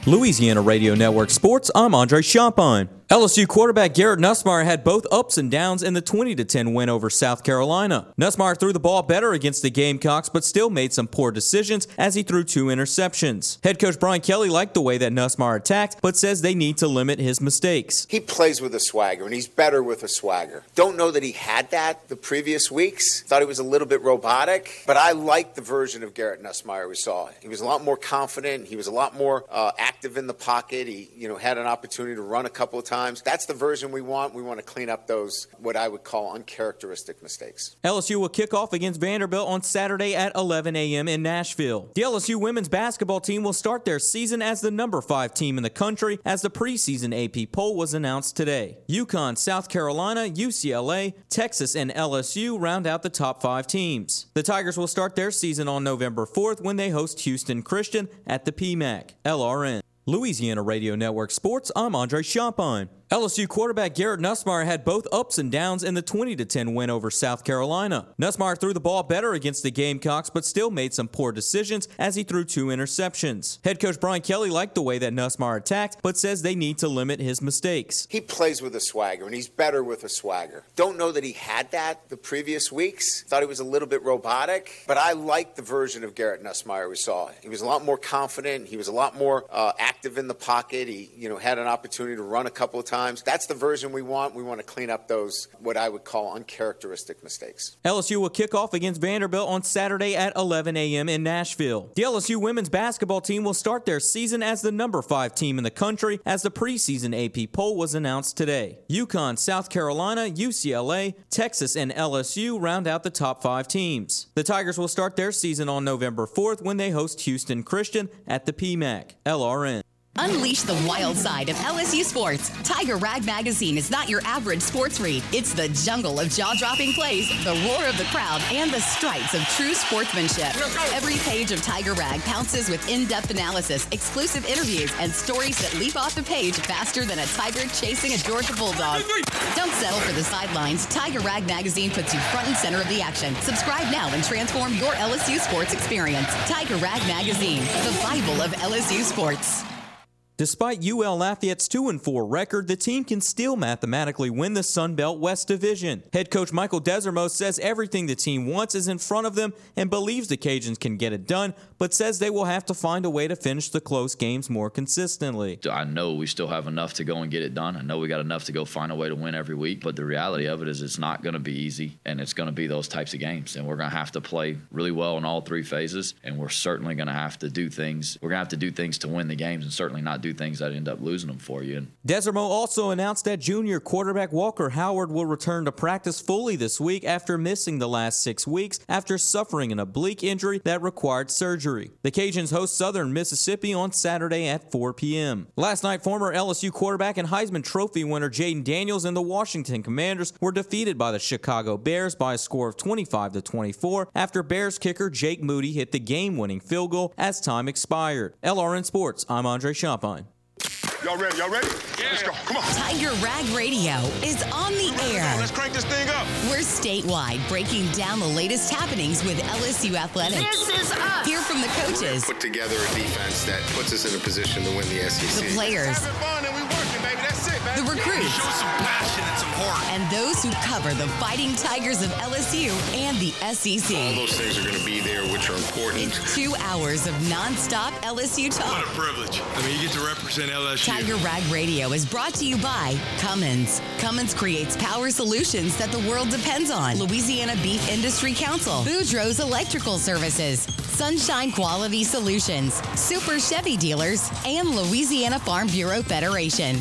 Louisiana Radio Network Sports, I'm Andre Champagne. LSU quarterback Garrett Nussmeier had both ups and downs in the 20-10 win over South Carolina. Nussmeier threw the ball better against the Gamecocks, but still made some poor decisions as he threw 2 interceptions. Head coach Brian Kelly liked the way that Nussmeier attacked, but says they need to limit his mistakes. He plays with a swagger, and he's better with a swagger. Don't know that he had that the previous weeks. Thought he was a little bit robotic, but I like the version of Garrett Nussmeier we saw. He was a lot more confident. He was a lot more active in the pocket. He, had an opportunity to run a couple of times. That's the version we want. We want to clean up those, what I would call uncharacteristic mistakes. LSU will kick off against Vanderbilt on Saturday at 11 a.m. in Nashville. The LSU women's basketball team will start their season as the number 5 team in the country as the preseason AP poll was announced today. UConn, South Carolina, UCLA, Texas, and LSU round out the top 5 teams. The Tigers will start their season on November 4th when they host Houston Christian at the PMAC. LRN. Louisiana Radio Network Sports, I'm Andre Champagne. LSU quarterback Garrett Nussmeier had both ups and downs in the 20-10 win over South Carolina. Nussmeier threw the ball better against the Gamecocks, but still made some poor decisions as he threw 2 interceptions. Head coach Brian Kelly liked the way that Nussmeier attacked, but says they need to limit his mistakes. He plays with a swagger, and he's better with a swagger. Don't know that he had that the previous weeks. Thought he was a little bit robotic, but I like the version of Garrett Nussmeier we saw. He was a lot more confident. He was a lot more active in the pocket. He, had an opportunity to run a couple of times. That's the version we want. We want to clean up those, what I would call uncharacteristic mistakes. LSU will kick off against Vanderbilt on Saturday at 11 a.m. in Nashville. The LSU women's basketball team will start their season as the number 5 team in the country as the preseason AP poll was announced today. UConn, South Carolina, UCLA, Texas, and LSU round out the top 5 teams. The Tigers will start their season on November 4th when they host Houston Christian at the PMAC. LRN. Unleash the wild side of LSU sports. Tiger Rag Magazine is not your average sports read. It's the jungle of jaw-dropping plays, the roar of the crowd, and the stripes of true sportsmanship. Every page of Tiger Rag pounces with in-depth analysis, exclusive interviews, and stories that leap off the page faster than a tiger chasing a Georgia bulldog. Don't settle for the sidelines. Tiger Rag Magazine puts you front and center of the action. Subscribe now and transform your LSU sports experience. Tiger Rag Magazine, the Bible of LSU sports. Despite UL Lafayette's 2-4 record, the team can still mathematically win the Sun Belt West Division. Head coach Michael Desormeaux says everything the team wants is in front of them and believes the Cajuns can get it done, but says they will have to find a way to finish the close games more consistently. I know we still have enough to go and get it done. I know we got enough to go find a way to win every week, but the reality of it is it's not going to be easy, and it's going to be those types of games, and we're going to have to play really well in all 3 phases, and we're certainly going to have to do things. We're going to have to do things to win the games and certainly not do things that end up losing them for you. Desormeaux also announced that junior quarterback Walker Howard will return to practice fully this week after missing the last 6 weeks after suffering an oblique injury that required surgery. The Cajuns host Southern Mississippi on Saturday at 4 p.m. Last night, former LSU quarterback and Heisman Trophy winner Jaden Daniels and the Washington Commanders were defeated by the Chicago Bears by a score of 25-24 after Bears kicker Jake Moody hit the game-winning field goal as time expired. LRN Sports, I'm Andre Champagne. Y'all ready? Yeah. Let's go. Come on. Tiger Rag Radio is on the air. Let's crank this thing up. We're statewide, breaking down the latest happenings with LSU athletics. This is us. Hear from the coaches. Put together a defense that puts us in a position to win the SEC. The players. Having fun and we working, baby. That's it, baby. The recruits. Show some passion and some heart. And those who cover the Fighting Tigers of LSU and the SEC. All those things are going to be there, which are important. It's 2 hours of nonstop LSU talk. What a privilege. You get to represent LSU. Tiger Rag Radio is brought to you by Cummins. Cummins creates power solutions that the world depends on. Louisiana Beef Industry Council. Boudreaux's Electrical Services. Sunshine Quality Solutions. Super Chevy Dealers. And Louisiana Farm Bureau Federation.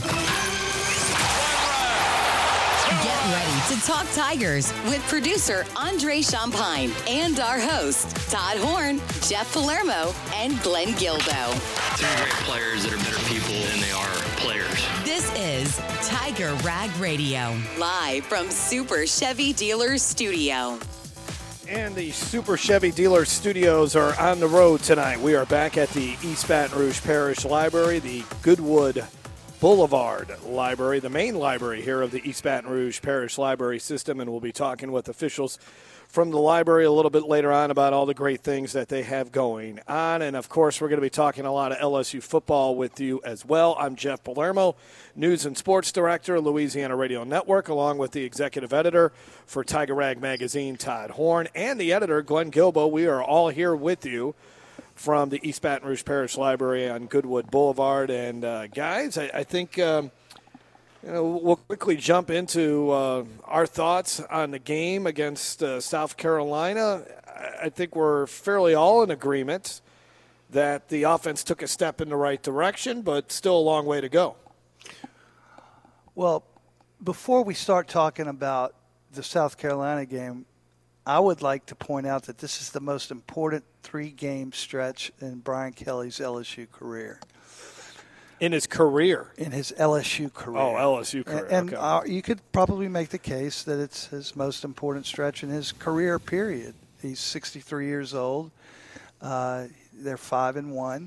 Get ready to talk Tigers with producer Andre Champagne and our hosts Todd Horn, Jeff Palermo, and Glenn Gildo. 3 great players that are better people than they are players. This is Tiger Rag Radio, live from Super Chevy Dealers Studio. And the Super Chevy Dealers Studios are on the road tonight. We are back at the East Baton Rouge Parish Library, the Goodwood Boulevard Library, the main library here of the East Baton Rouge Parish Library System, and we'll be talking with officials from the library a little bit later on about all the great things that they have going on. And, of course, we're going to be talking a lot of LSU football with you as well. I'm Jeff Palermo, News and Sports Director, Louisiana Radio Network, along with the Executive Editor for Tiger Rag Magazine, Todd Horn, and the editor, Glenn Gilbo. We are all here with you from the East Baton Rouge Parish Library on Goodwood Boulevard. And, guys, I think we'll quickly jump into our thoughts on the game against South Carolina. I think we're fairly all in agreement that the offense took a step in the right direction, but still a long way to go. Well, before we start talking about the South Carolina game, I would like to point out that this is the most important 3-game stretch in Brian Kelly's LSU career. In his career? In his LSU career. Oh, LSU career. And okay. You could probably make the case that it's his most important stretch in his career, period. He's 63 years old. They're 5-1.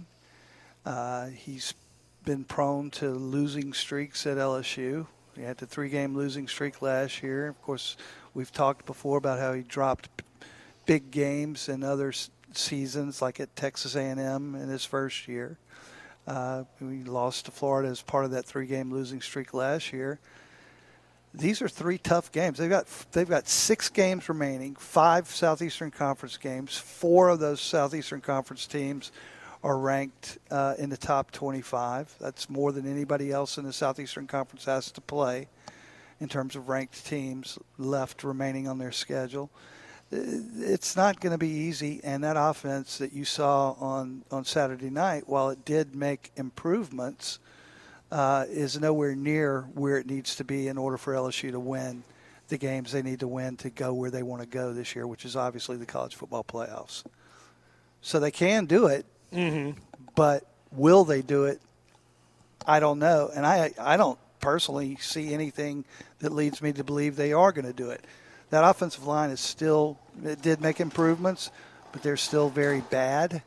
He's been prone to losing streaks at LSU. He had the 3-game losing streak last year. Of course, we've talked before about how he dropped big games in other seasons, like at Texas A&M in his first year. We lost to Florida as part of that 3-game losing streak last year. These are 3 tough games. They've got 6 games remaining, 5 Southeastern Conference games. 4 of those Southeastern Conference teams are ranked in the top 25. That's more than anybody else in the Southeastern Conference has to play in terms of ranked teams left remaining on their schedule. It's not going to be easy, and that offense that you saw on Saturday night, while it did make improvements, is nowhere near where it needs to be in order for LSU to win the games they need to win to go where they want to go this year, which is obviously the college football playoffs. So they can do it, but will they do it? I don't know, and I don't personally see anything that leads me to believe they are going to do it. That offensive line is still – it did make improvements, but they're still very bad.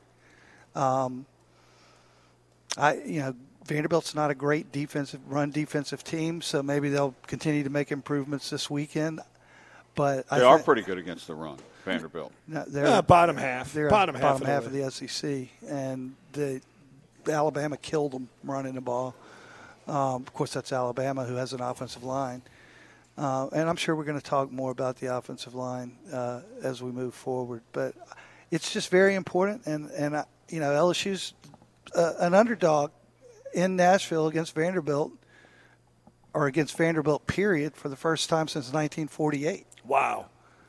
Vanderbilt's not a great run defensive team, so maybe they'll continue to make improvements this weekend. But they are pretty good against the run, Vanderbilt. No, they're bottom half. They're bottom half of the SEC, and Alabama killed them running the ball. Of course, that's Alabama, who has an offensive line. And I'm sure we're going to talk more about the offensive line as we move forward. But it's just very important. And LSU's an underdog in Nashville against Vanderbilt, or against Vanderbilt, period, for the first time since 1948. Wow.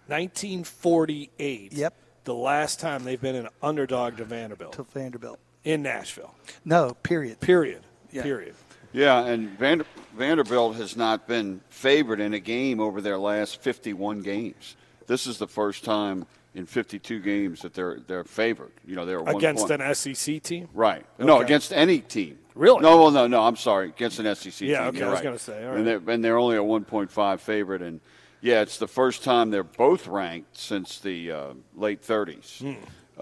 1948. Yep. The last time they've been an underdog to Vanderbilt. To Vanderbilt. In Nashville. No, period. Period. Yeah. Period. Yeah, and Vanderbilt has not been favored in a game over their last 51 games. This is the first time in 52 games that they're favored. They're against an SEC team? Right. Okay. No, against any team. Really? No, I'm sorry. Against an SEC team. Yeah, okay, You're I was right. going to say. All right. And they're only a 1.5 favorite. And, yeah, it's the first time they're both ranked since the late 30s,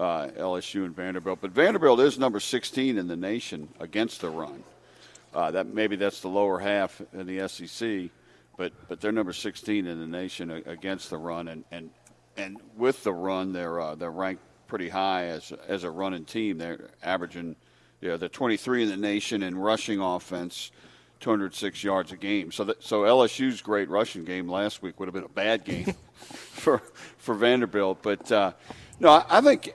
LSU and Vanderbilt. But Vanderbilt is number 16 in the nation against the run. That's the lower half in the SEC, but they're number 16 in the nation against the run, and with the run they're ranked pretty high as a running team. They're averaging, they're 23 in the nation in rushing offense, 206 yards a game. So LSU's great rushing game last week would have been a bad game for Vanderbilt, but. No, I think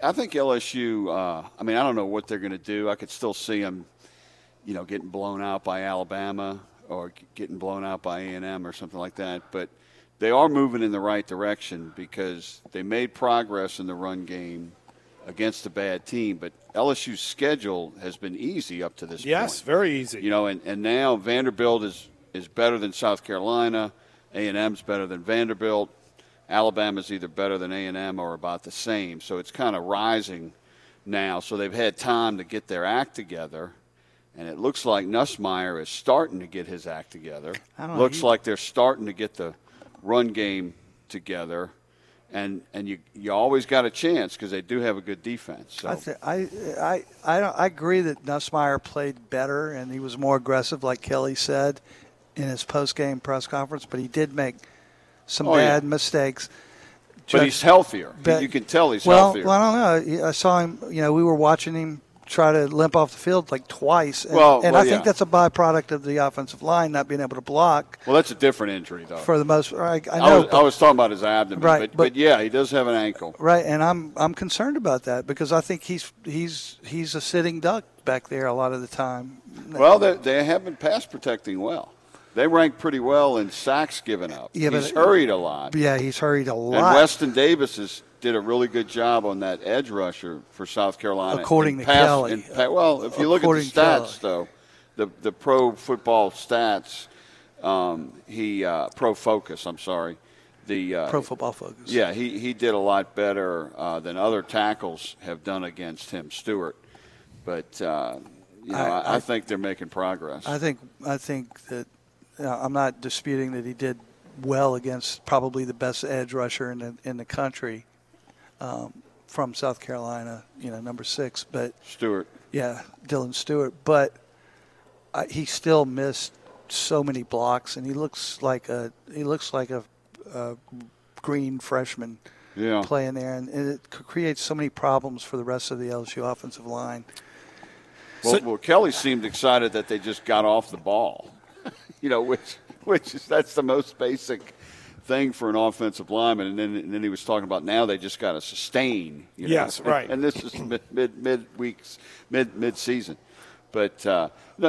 LSU. I don't know what they're going to do. I could still see them. Getting blown out by Alabama or getting blown out by A&M or something like that. But they are moving in the right direction because they made progress in the run game against a bad team. But LSU's schedule has been easy up to this point. Yes, very easy. And now Vanderbilt is better than South Carolina. A&M's better than Vanderbilt. Alabama's either better than A&M or about the same. So it's kind of rising now. So they've had time to get their act together. And it looks like Nussmeier is starting to get his act together. Looks like they're starting to get the run game together. And you always got a chance because they do have a good defense. So. I agree that Nussmeier played better and he was more aggressive, like Kelly said in his post-game press conference, but he did make some bad mistakes. But he's healthier. You can tell he's healthier. Well, I don't know. I saw him. We were watching him try to limp off the field like twice. And, I think that's a byproduct of the offensive line not being able to block. Well, that's a different injury, though. For the most part, I know. I was talking about his abdomen, right, but yeah, he does have an ankle. Right, and I'm concerned about that because I think he's a sitting duck back there a lot of the time. Well, they have been pass protecting well. They rank pretty well in sacks given up. Yeah, he's hurried a lot. Yeah, he's hurried a lot. And Weston Davis did a really good job on that edge rusher for South Carolina. According to Kelly. Well, if you look at the stats, though, the pro football stats, Pro Focus, I'm sorry. Pro Football Focus. Yeah, he did a lot better than other tackles have done against him, Stewart. But, I think they're making progress. I think that I'm not disputing that he did well against probably the best edge rusher in the country. From South Carolina, number 6, but Stewart. Yeah, Dylan Stewart. But he still missed so many blocks, and he looks like a green freshman playing there, and it creates so many problems for the rest of the LSU offensive line. Well, Kelly seemed excited that they just got off the ball, that's the most basic thing for an offensive lineman, and then he was talking about now they just got to sustain. Yes, right. And this is mid-season, but and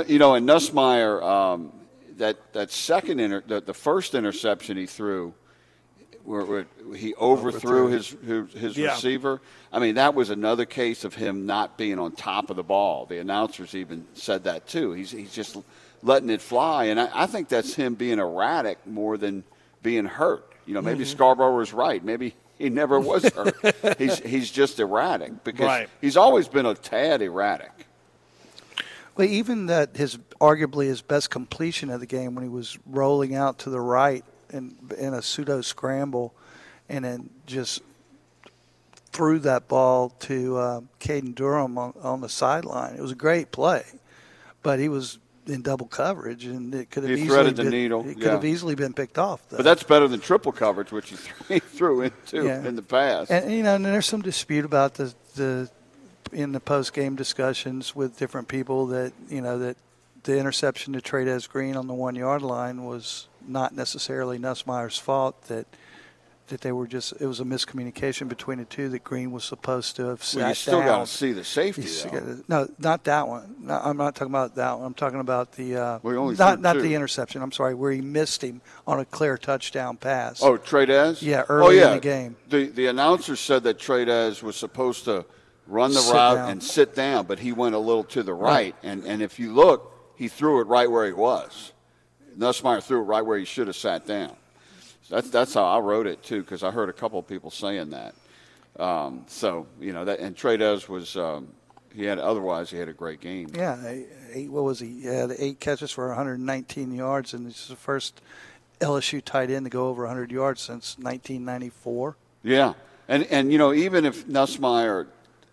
Nussmeier, that second the first interception he threw, where he overthrew his receiver. I mean, that was another case of him not being on top of the ball. The announcers even said that too. He's just letting it fly, and I think that's him being erratic more than being hurt. Maybe Scarborough was right. Maybe he never was hurt. He's just erratic because he's always been a tad erratic. Well, even that arguably his best completion of the game when he was rolling out to the right in a pseudo scramble, and then just threw that ball to Caden Durham on the sideline. It was a great play, but he was in double coverage, and it could have easily been, needle. It could have easily been picked off, though. But that's better than triple coverage, which he threw into in the past. And and there's some dispute about the in the post game discussions with different people that that the interception to Trey'Dez Green on the 1 yard line was not necessarily Nussmeier's fault. That they were just, it was a miscommunication between the two, that Green was supposed to have sat down. You still got to see the safety, No, not that one. No, I'm not talking about that one. I'm talking about the not the interception. I'm sorry, where he missed him on a clear touchdown pass. Oh, Trey'Dez? Yeah, early in the game. The announcer said that Trey'Dez was supposed to run the route and sit down, but he went a little to the right. And if you look, he threw it right where he was. Nussmeier threw it right where he should have sat down. That's how I wrote it too, because I heard a couple of people saying that. That, and Trey'Dez was he had a great game. Yeah, what was he? He had 8 catches for 119 yards, and it's the first LSU tight end to go over 100 yards since 1994. Yeah, and even if Nussmeier,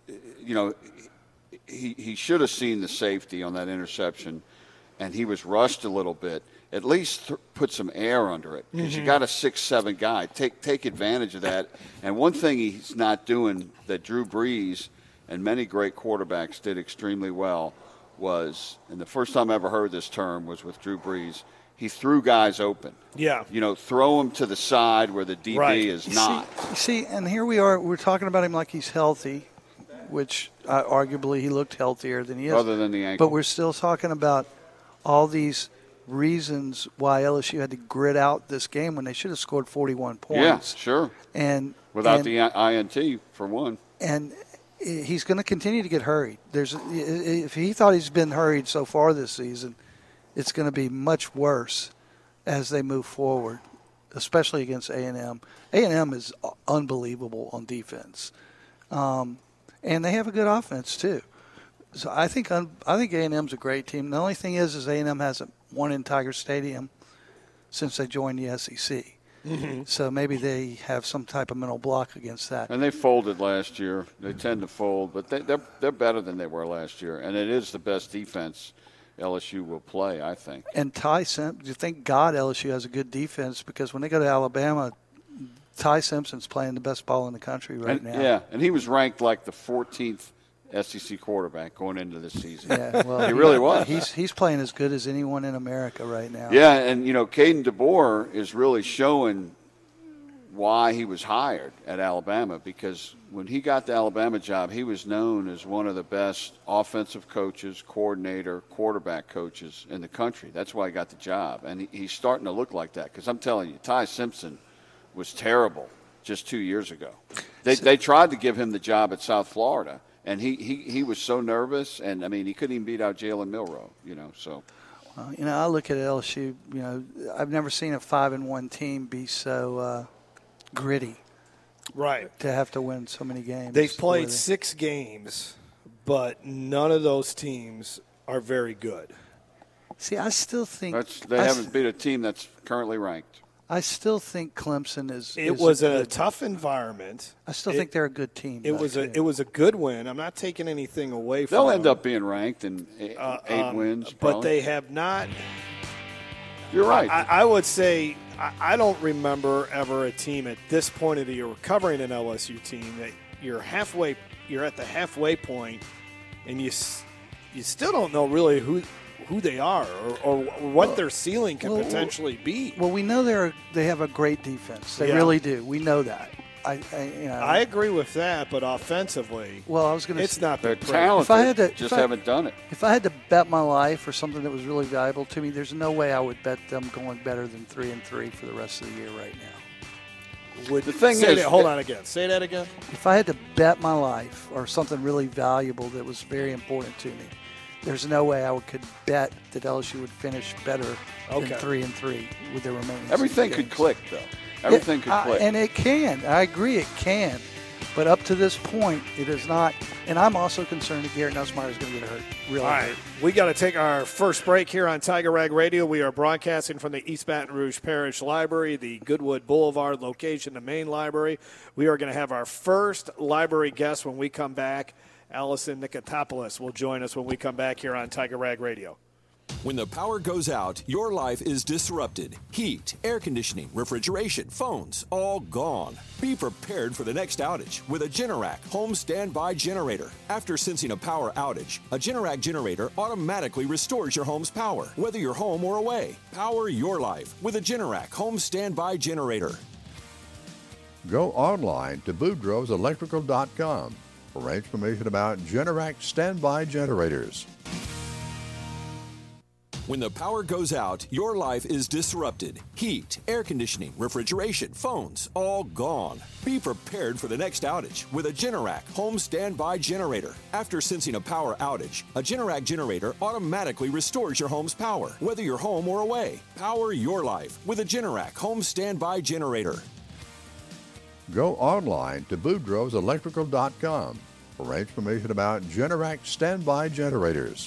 he should have seen the safety on that interception, and he was rushed a little bit. At least put some air under it, because you got a 6'7" guy. Take advantage of that. And one thing he's not doing that Drew Brees and many great quarterbacks did extremely well was, and the first time I ever heard this term was with Drew Brees, he threw guys open. Yeah. Throw them to the side where the DB is not. See, and here we are. We're talking about him like he's healthy, which arguably he looked healthier than he is. Other than the ankle. But we're still talking about all these reasons why LSU had to grit out this game when they should have scored 41 points. Yeah, sure. And without the INT, for one. And he's going to continue to get hurried. If he thought he's been hurried so far this season, it's going to be much worse as they move forward, especially against A&M. A&M is unbelievable on defense, and they have a good offense too. So I think A&M's a great team. The only thing is A&M hasn't won in Tiger Stadium since they joined the SEC. Mm-hmm. So maybe they have some type of mental block against that. And they folded last year. They tend to fold, but they're better than they were last year. And it is the best defense LSU will play, I think. And thank God LSU has a good defense, because when they go to Alabama, Ty Simpson's playing the best ball in the country right now. Yeah, and he was ranked like the 14th SEC quarterback going into this season. Yeah, well, he really was. He's playing as good as anyone in America right now. Yeah, and, Caden DeBoer is really showing why he was hired at Alabama, because when he got the Alabama job, he was known as one of the best offensive coaches, coordinator, quarterback coaches in the country. That's why he got the job, and he's starting to look like that, because I'm telling you, Ty Simpson was terrible just 2 years ago. They tried to give him the job at South Florida, and he was so nervous, and, he couldn't even beat out Jalen Milroe, so. I look at LSU, I've never seen a 5-1 team be so gritty. Right. To have to win so many games. They've played 6 games, but none of those teams are very good. See, I still think they haven't beat a team that's currently ranked. I still think Clemson is. It was a tough environment. I still think they're a good team. It was a good win. I'm not taking anything away from them. They'll end up being ranked in 8 wins. But they have not. You're right. I would say I don't remember ever a team at this point of the year covering an LSU team that you're at the halfway point, and you still don't know really who they are or what their ceiling can potentially be. Well, we know they have a great defense. They really do. We know that. I agree with that, but offensively, well, I was going to. It's not they're that talented. Haven't done it. If I had to bet my life or something that was really valuable to me, there's no way I would bet them going better than 3-3 for the rest of the year right now. The thing is, hold on again. Say that again. If I had to bet my life or something really valuable that was very important to me, there's no way I could bet that LSU would finish better than 3-3 with their remaining. Everything could click, though. Everything could click. And it can. I agree it can. But up to this point, it is not. And I'm also concerned that Garrett Nussmeier is going to get hurt. All right. We got to take our first break here on Tiger Rag Radio. We are broadcasting from the East Baton Rouge Parish Library, the Goodwood Boulevard location, the main library. We are going to have our first library guest when we come back. Allison Nikotopoulos will join us when we come back here on Tiger Rag Radio. When the power goes out, your life is disrupted. Heat, air conditioning, refrigeration, phones, all gone. Be prepared for the next outage with a Generac home standby generator. After sensing a power outage, a Generac generator automatically restores your home's power, whether you're home or away. Power your life with a Generac home standby generator. Go online to boudreauxelectrical.com for information about Generac standby generators. When the power goes out, your life is disrupted. Heat, air conditioning, refrigeration, phones, all gone. Be prepared for the next outage with a Generac home standby generator. After sensing a power outage, a Generac generator automatically restores your home's power, whether you're home or away. Power your life with a Generac home standby generator. Go online to boudreauxelectrical.com for information about Generac standby generators.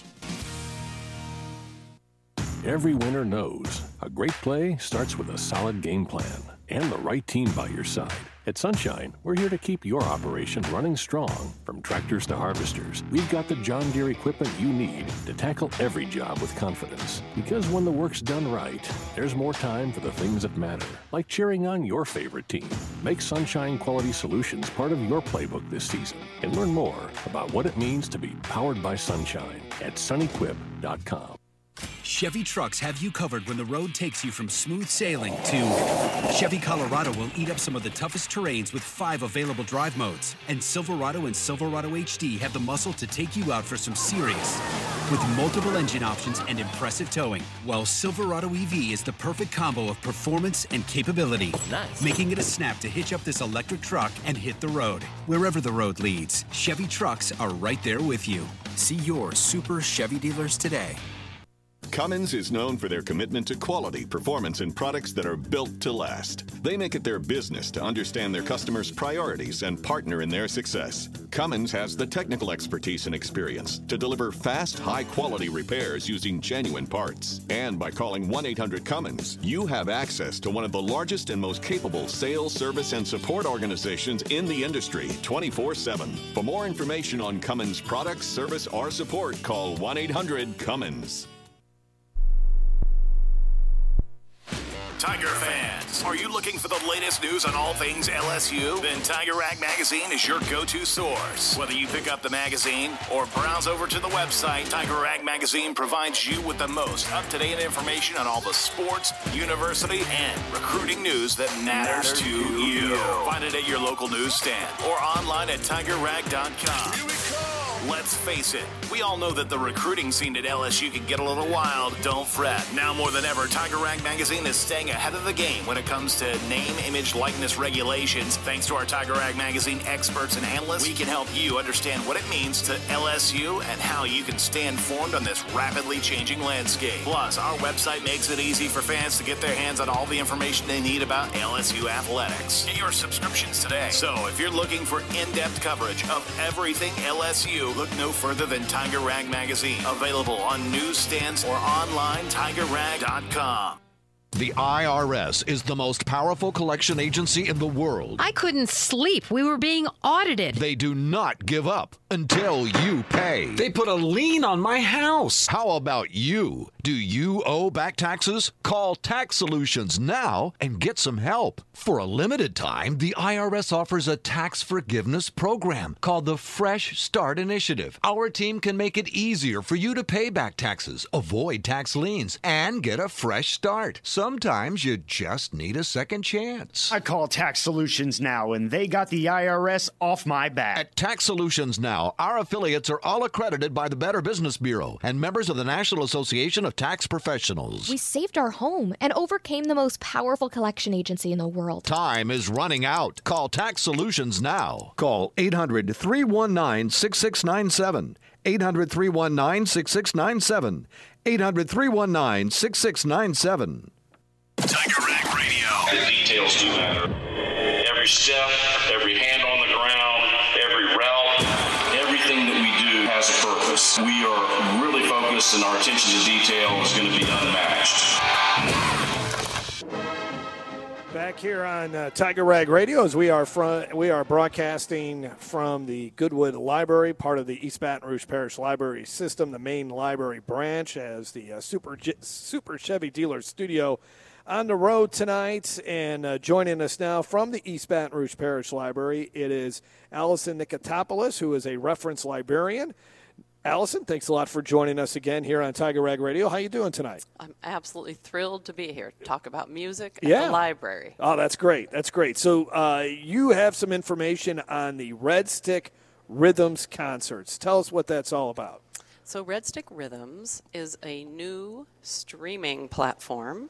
Every winner knows a great play starts with a solid game plan and the right team by your side. At Sunshine, we're here to keep your operation running strong. From tractors to harvesters, we've got the John Deere equipment you need to tackle every job with confidence. Because when the work's done right, there's more time for the things that matter, like cheering on your favorite team. Make Sunshine Quality Solutions part of your playbook this season and learn more about what it means to be powered by Sunshine at sunequip.com. Chevy trucks have you covered when the road takes you from smooth sailing to Chevy Colorado will eat up some of the toughest terrains with 5 available drive modes. And Silverado and Silverado HD have the muscle to take you out for some serious with multiple engine options and impressive towing. While Silverado EV is the perfect combo of performance and capability, making it a snap to hitch up this electric truck and hit the road. Wherever the road leads, Chevy trucks are right there with you. See your Super Chevy dealers today. Cummins is known for their commitment to quality, performance, and products that are built to last. They make it their business to understand their customers' priorities and partner in their success. Cummins has the technical expertise and experience to deliver fast, high-quality repairs using genuine parts. And by calling 1-800-CUMMINS, you have access to one of the largest and most capable sales, service, and support organizations in the industry, 24/7. For more information on Cummins products, service, or support, call 1-800-CUMMINS. Tiger fans, sports. Are you looking for the latest news on all things LSU? Then Tiger Rag Magazine is your go-to source. Whether you pick up the magazine or browse over to the website, Tiger Rag Magazine provides you with the most up-to-date information on all the sports, university, and recruiting news that matters to you. Find it at your local newsstand or online at tigerrag.com. Let's face it, we all know that the recruiting scene at LSU can get a little wild. Don't fret. Now more than ever, Tiger Rag Magazine is staying ahead of the game when it comes to name, image, likeness regulations. Thanks to our Tiger Rag Magazine experts and analysts, we can help you understand what it means to LSU and how you can stay informed on this rapidly changing landscape. Plus, our website makes it easy for fans to get their hands on all the information they need about LSU athletics. Get your subscriptions today. So if you're looking for in-depth coverage of everything LSU, look no further than Tiger Rag Magazine. Available on newsstands or online, tigerrag.com. The IRS is the most powerful collection agency in the world. I couldn't sleep. We were being audited. They do not give up until you pay. They put a lien on my house. How about you? Do you owe back taxes? Call Tax Solutions now and get some help. For a limited time, the IRS offers a tax forgiveness program called the Fresh Start Initiative. Our team can make it easier for you to pay back taxes, avoid tax liens, and get a fresh start. Sometimes you just need a second chance. I call Tax Solutions now, and they got the IRS off my back. At Tax Solutions Now, our affiliates are all accredited by the Better Business Bureau and members of the National Association of Tax Professionals. We saved our home and overcame the most powerful collection agency in the world. Time is running out. Call Tax Solutions now. Call 800-319-6697. 800-319-6697. 800-319-6697. Tiger Rag Radio. The details do matter. Every step, every hand on the ground, every route, everything that we do has a purpose. We are really focused, and our attention to detail is going to be unmatched. Back here on Tiger Rag Radio, as we are broadcasting from the Goodwood Library, part of the East Baton Rouge Parish Library System, the main library branch, as the Super Chevy Dealer Studio on the road tonight. And joining us now from the East Baton Rouge Parish Library, it is Allison Nikotopoulos, who is a reference librarian. Allison, thanks a lot for joining us again here on Tiger Rag Radio. How you doing tonight? I'm absolutely thrilled to be here to talk about music at the library. Oh, that's great. That's great. So you have some information on the Red Stick Rhythms concerts. Tell us what that's all about. So Red Stick Rhythms is a new streaming platform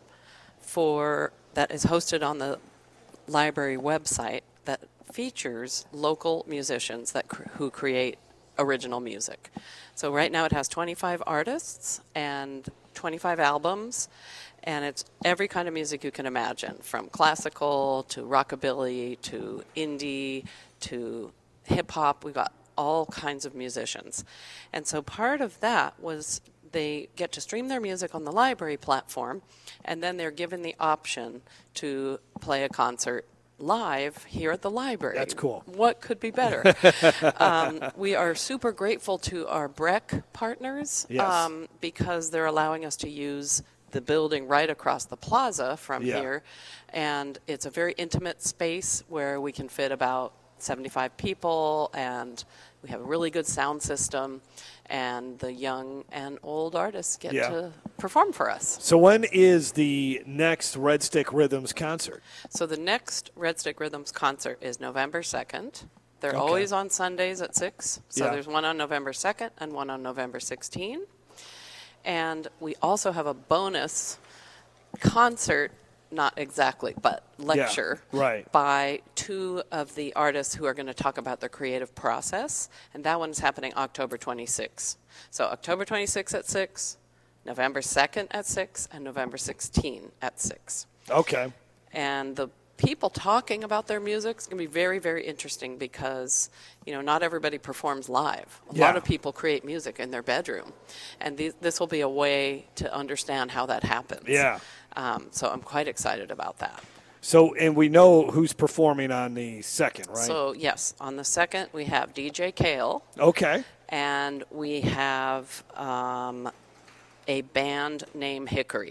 that is hosted on the library website that features local musicians who create original music. So right now it has 25 artists and 25 albums, and it's every kind of music you can imagine, from classical to rockabilly to indie to hip-hop. We've got all kinds of musicians. And so part of that was they get to stream their music on the library platform, and then they're given the option to play a concert live here at the library. That's cool. What could be better? We are super grateful to our BREC partners because they're allowing us to use the building right across the plaza from here. And it's a very intimate space where we can fit about 75 people, and we have a really good sound system, and the young and old artists get to perform for us. So when is the next Red Stick Rhythms concert? So the next Red Stick Rhythms concert is November 2nd. They're always on Sundays at 6. So there's one on November 2nd and one on November 16. And we also have a bonus concert, not exactly, but lecture by two of the artists who are going to talk about their creative process. And that one's happening October 26th. So October 26th at 6, November 2nd at 6, and November 16th at 6. Okay. And the people talking about their music is going to be very, very interesting because, not everybody performs live. A lot of people create music in their bedroom. And this will be a way to understand how that happens. Yeah. So I'm quite excited about that. So, and we know who's performing on the 2nd, right? So, yes, on the 2nd, we have DJ Kale. Okay. And we have a band named Hickory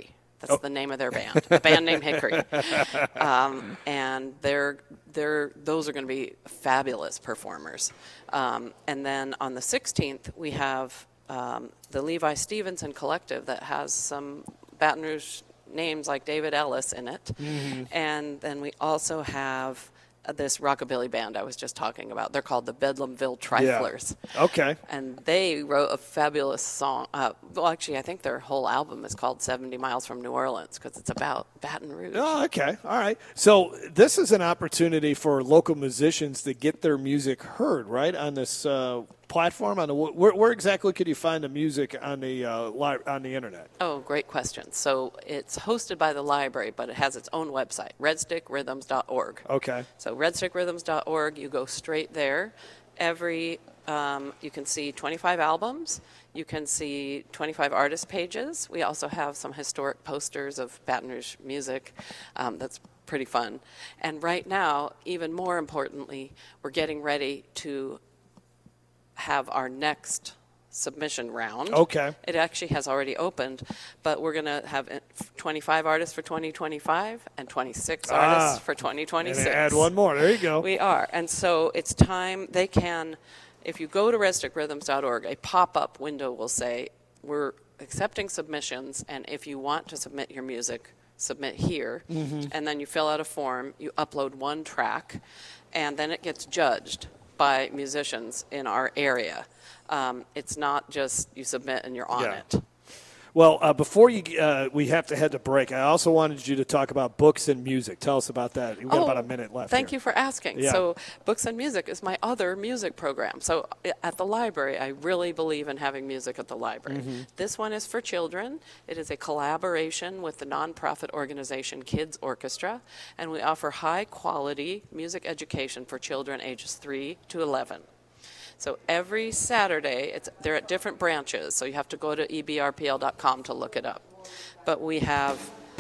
That's the name of their band, a band named Hickory. And those are going to be fabulous performers. And then on the 16th, we have the Levi Stevenson Collective that has some Baton Rouge names like David Ellis in it. Mm-hmm. And then we also have this rockabilly band I was just talking about. They're called the Bedlamville Triflers. Yeah. Okay. And they wrote a fabulous song. Well, actually, I think their whole album is called 70 Miles from New Orleans because it's about Baton Rouge. Oh, okay. All right. So this is an opportunity for local musicians to get their music heard, right, on this platform. Where exactly could you find the music on the internet? Oh, great question. So it's hosted by the library, but it has its own website, redstickrhythms.org. Okay. So redstickrhythms.org, you go straight there. You can see 25 albums. You can see 25 artist pages. We also have some historic posters of Baton Rouge music. That's pretty fun. And right now, even more importantly, we're getting ready to have our next submission round. Okay. It actually has already opened, but we're going to have 25 artists for 2025 and 26 artists for 2026. And add one more. There you go. We are. And so it's time they can, if you go to redstickrhythms.org, a pop-up window will say, we're accepting submissions, and if you want to submit your music, submit here. Mm-hmm. And then you fill out a form, you upload one track, and then it gets judged by musicians in our area. It's not just you submit and you're on it. Well, before we have to head to break, I also wanted you to talk about books and music. Tell us about that. We've got about a minute left. Thank you for asking. Yeah. So Books and Music is my other music program. So at the library, I really believe in having music at the library. Mm-hmm. This one is for children. It is a collaboration with the nonprofit organization Kids Orchestra, and we offer high-quality music education for children ages 3 to 11. So every Saturday, they're at different branches, so you have to go to ebrpl.com to look it up. But we have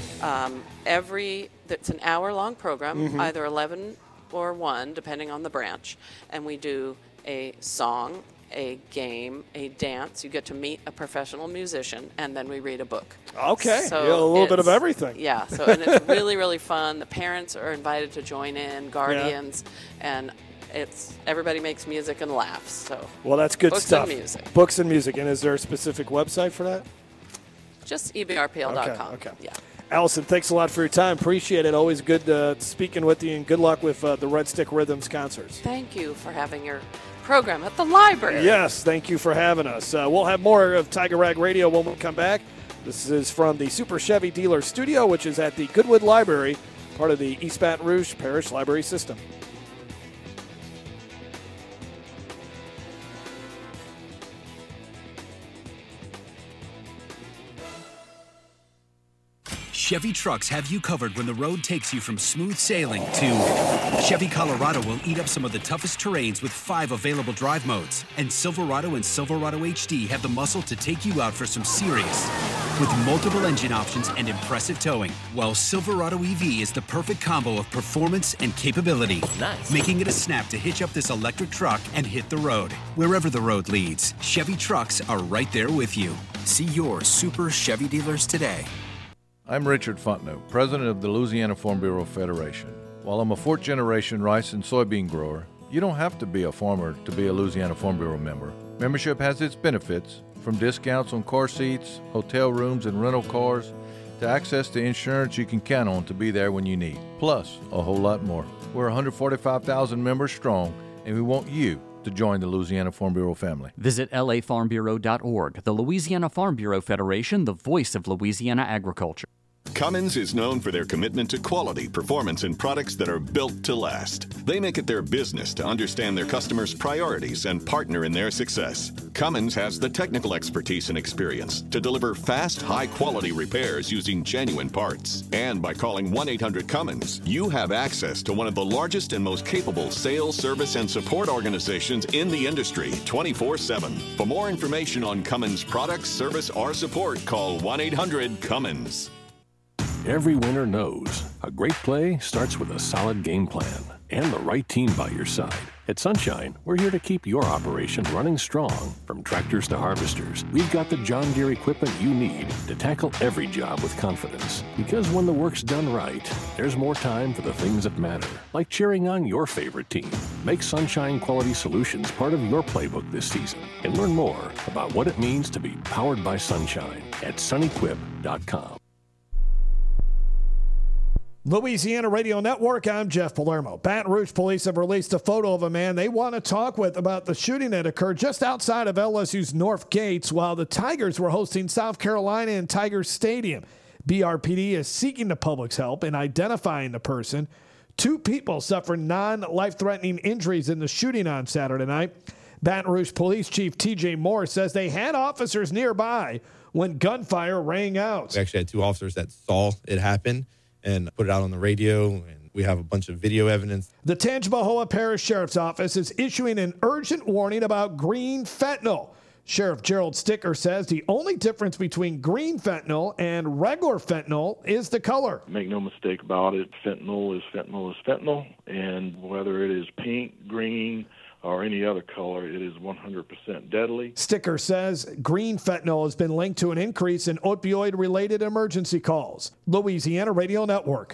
it's an hour-long program, mm-hmm. either 11 or 1, depending on the branch, and we do a song, a game, a dance. You get to meet a professional musician, and then we read a book. Okay, so a little bit of everything. Yeah, and it's really, really fun. The parents are invited to join in, guardians, and everybody makes music and laughs. So well, that's good stuff. Books and music. Books and music. And is there a specific website for that? Just ebrpl.com. Okay. Yeah. Allison, thanks a lot for your time. Appreciate it. Always good speaking with you, and good luck with the Red Stick Rhythms concerts. Thank you for having your program at the library. Yes, thank you for having us. We'll have more of Tiger Rag Radio when we come back. This is from the Super Chevy Dealer Studio, which is at the Goodwood Library, part of the East Baton Rouge Parish Library System. Chevy trucks have you covered when the road takes you from smooth sailing to Chevy Colorado will eat up some of the toughest terrains with 5 available drive modes. And Silverado and Silverado HD have the muscle to take you out for some serious with multiple engine options and impressive towing. While Silverado EV is the perfect combo of performance and capability. Nice. Making it a snap to hitch up this electric truck and hit the road. Wherever the road leads, Chevy trucks are right there with you. See your Super Chevy dealers today. I'm Richard Fontenot, president of the Louisiana Farm Bureau Federation. While I'm a fourth-generation rice and soybean grower, you don't have to be a farmer to be a Louisiana Farm Bureau member. Membership has its benefits, from discounts on car seats, hotel rooms, and rental cars, to access to insurance you can count on to be there when you need, plus a whole lot more. We're 145,000 members strong, and we want you to join the Louisiana Farm Bureau family. Visit lafarmbureau.org. The Louisiana Farm Bureau Federation, the voice of Louisiana agriculture. Cummins is known for their commitment to quality, performance, and products that are built to last. They make it their business to understand their customers' priorities and partner in their success. Cummins has the technical expertise and experience to deliver fast, high-quality repairs using genuine parts. And by calling 1-800-CUMMINS, you have access to one of the largest and most capable sales, service, and support organizations in the industry 24/7. For more information on Cummins products, service, or support, call 1-800-CUMMINS. Every winner knows a great play starts with a solid game plan. and the right team by your side. At Sunshine, we're here to keep your operation running strong. From tractors to harvesters, we've got the John Deere equipment you need to tackle every job with confidence. Because when the work's done right, there's more time for the things that matter, like cheering on your favorite team. Make Sunshine Quality Solutions part of your playbook this season and learn more about what it means to be powered by Sunshine at sunequip.com. Louisiana Radio Network, I'm Jeff Palermo. Baton Rouge police have released a photo of a man they want to talk with about the shooting that occurred just outside of LSU's North Gates while the Tigers were hosting South Carolina in Tiger Stadium. BRPD is seeking the public's help in identifying the person. 2 people suffered non-life-threatening injuries in the shooting on Saturday night. Baton Rouge Police Chief T.J. Moore says they had officers nearby when gunfire rang out. We actually had 2 officers that saw it happen and put it out on the radio, and we have a bunch of video evidence. The Tangipahoa Parish Sheriff's Office is issuing an urgent warning about green fentanyl. Sheriff Gerald Sticker says the only difference between green fentanyl and regular fentanyl is the color. Make no mistake about it, fentanyl is fentanyl is fentanyl, and whether it is pink, green, or any other color, it is 100% deadly. Sticker says green fentanyl has been linked to an increase in opioid-related emergency calls. Louisiana Radio Network.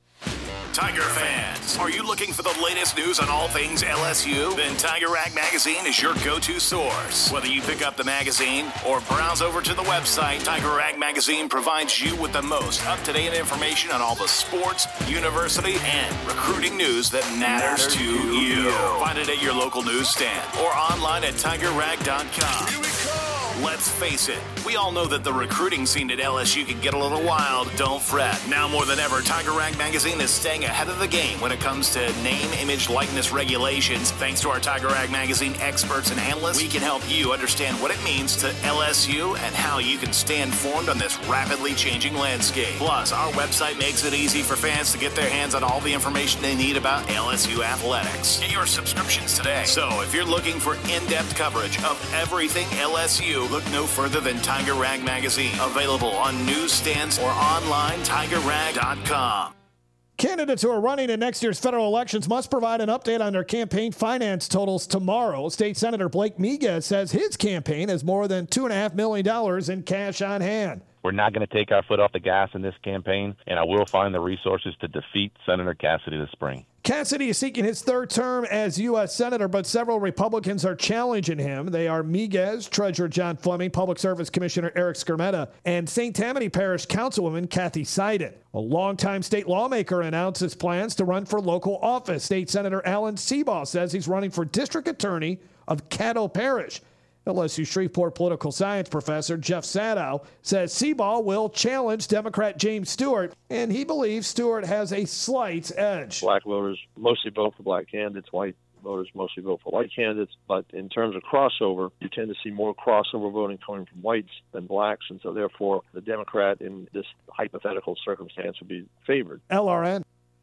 Tiger fans, are you looking for the latest news on all things LSU? Then Tiger Rag Magazine is your go-to source. Whether you pick up the magazine or browse over to the website, Tiger Rag Magazine provides you with the most up-to-date information on all the sports, university, and recruiting news that matters to you. Find it at your local newsstand or online at tigerrag.com. Let's face it, we all know that the recruiting scene at LSU can get a little wild. Don't fret. Now more than ever, Tiger Rag Magazine is staying ahead of the game when it comes to name, image, likeness regulations. Thanks to our Tiger Rag Magazine experts and analysts, we can help you understand what it means to LSU and how you can stay informed on this rapidly changing landscape. Plus, our website makes it easy for fans to get their hands on all the information they need about LSU athletics. Get your subscriptions today. So if you're looking for in-depth coverage of everything LSU, look no further than Tiger Rag Magazine. Available on newsstands or online, tigerrag.com. Candidates who are running in next year's federal elections must provide an update on their campaign finance totals tomorrow. State Senator Blake Miguez says his campaign has more than $2.5 million in cash on hand. We're not going to take our foot off the gas in this campaign, and I will find the resources to defeat Senator Cassidy this spring. Cassidy is seeking his 3rd term as U.S. Senator, but several Republicans are challenging him. They are Miguez, Treasurer John Fleming, Public Service Commissioner Eric Skermetta, and St. Tammany Parish Councilwoman Kathy Seiden. A longtime state lawmaker announces plans to run for local office. State Senator Alan Seabaugh says he's running for District Attorney of Caddo Parish. LSU Shreveport political science professor Jeff Sadow says Seabaugh will challenge Democrat James Stewart, and he believes Stewart has a slight edge. Black voters mostly vote for black candidates. White voters mostly vote for white candidates. But in terms of crossover, you tend to see more crossover voting coming from whites than blacks, and so therefore the Democrat in this hypothetical circumstance would be favored. LRN.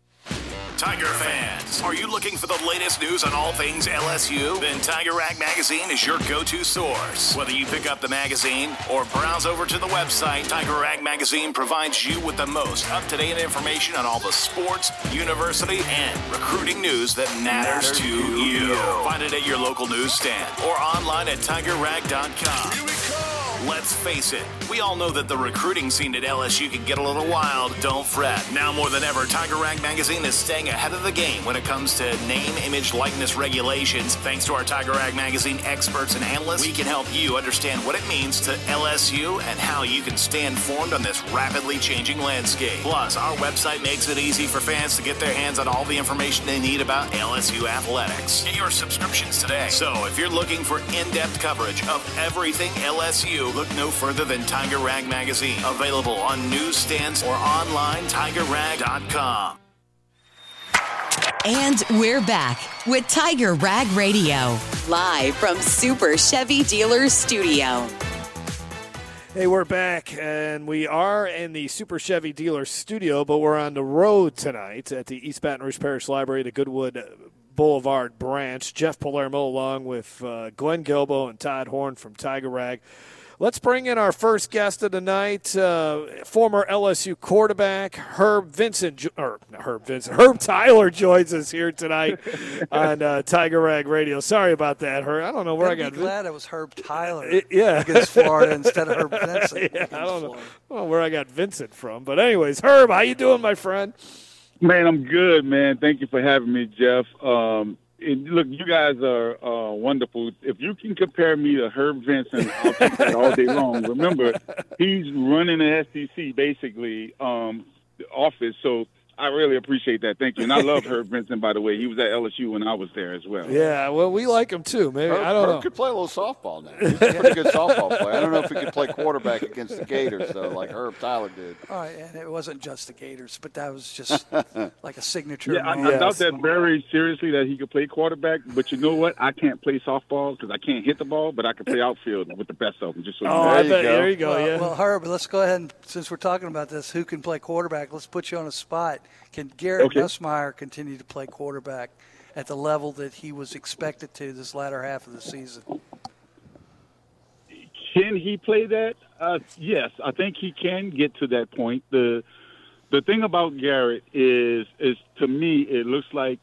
Tiger fans, are you looking for the latest news on all things LSU? Then Tiger Rag Magazine is your go-to source. Whether you pick up the magazine or browse over to the website, Tiger Rag Magazine provides you with the most up-to-date information on all the sports, university, and recruiting news that matters to you. Find it at your local newsstand or online at tigerrag.com. Let's face it, we all know that the recruiting scene at LSU can get a little wild. Don't fret. Now more than ever, Tiger Rag Magazine is staying ahead of the game when it comes to name, image, likeness regulations. Thanks to our Tiger Rag Magazine experts and analysts, we can help you understand what it means to LSU and how you can stay informed on this rapidly changing landscape. Plus, our website makes it easy for fans to get their hands on all the information they need about LSU athletics. Get your subscriptions today. So if you're looking for in-depth coverage of everything LSU, look no further than Tiger Rag Magazine. Available on newsstands or online, tigerrag.com. And we're back with Tiger Rag Radio, live from Super Chevy Dealers Studio. Hey, we're back, and we are in the Super Chevy Dealers Studio, but we're on the road tonight at the East Baton Rouge Parish Library, the Goodwood Boulevard branch. Jeff Palermo along with Glenn Gilbo and Todd Horn from Tiger Rag. Let's bring in our first guest of the night, former LSU quarterback Herb Tyler joins us here tonight on Tiger Rag Radio. Sorry about that, Herb. I don't know where I got. Glad it was Herb Tyler. Against Florida instead of Herb Vincent. I don't know where I got Vincent from, but anyways, Herb, how you doing, my friend? Man, I'm good, man. Thank you for having me, Jeff. Look, you guys are wonderful. If you can compare me to Herb Vincent, I'll take that all day long. Remember, he's running the SEC, basically, office, so I really appreciate that. Thank you. And I love Herb Vincent, by the way. He was at LSU when I was there as well. Yeah, well, we like him too. Maybe I don't know. Herb could play a little softball now. He's a pretty good softball player. I don't know if he could play quarterback against the Gators, though, like Herb Tyler did. All right, and it wasn't just the Gators, but that was just like a signature. Yeah, I doubt that very seriously that he could play quarterback. But you know what? I can't play softball because I can't hit the ball, but I can play outfield with the best of them. Just so you know. There you go. Well, Herb, let's go ahead and, since we're talking about this, who can play quarterback? Let's put you on a spot. Can Garrett Nussmeier continue to play quarterback at the level that he was expected to this latter half of the season? Can he play that? Yes, I think he can get to that point. The thing about Garrett is to me, it looks like,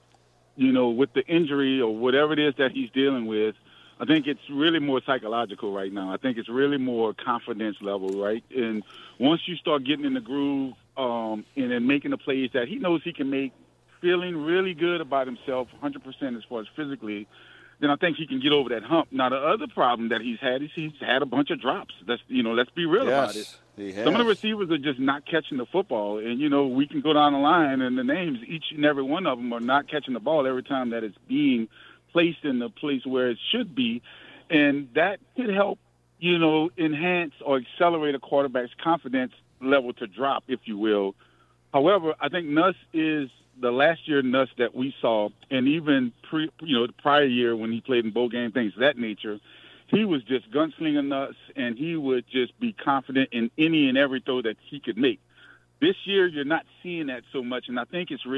with the injury or whatever it is that he's dealing with, I think it's really more psychological right now. I think it's really more confidence level, right? And once you start getting in the groove and then making the plays that he knows he can make, feeling really good about himself, 100% as far as physically, then I think he can get over that hump. Now, the other problem that he's had is he's had a bunch of drops. Let's be real about it. Some of the receivers are just not catching the football. And, we can go down the line, and the names, each and every one of them are not catching the ball every time that it's being placed in the place where it should be. And that could help, enhance or accelerate a quarterback's confidence level to drop, if you will. However, I think Nuss is the last year Nuss that we saw, and even the prior year when he played in bowl game, things of that nature, he was just gunslinging Nuss, and he would just be confident in any and every throw that he could make. This year, you're not seeing that so much, and I think it's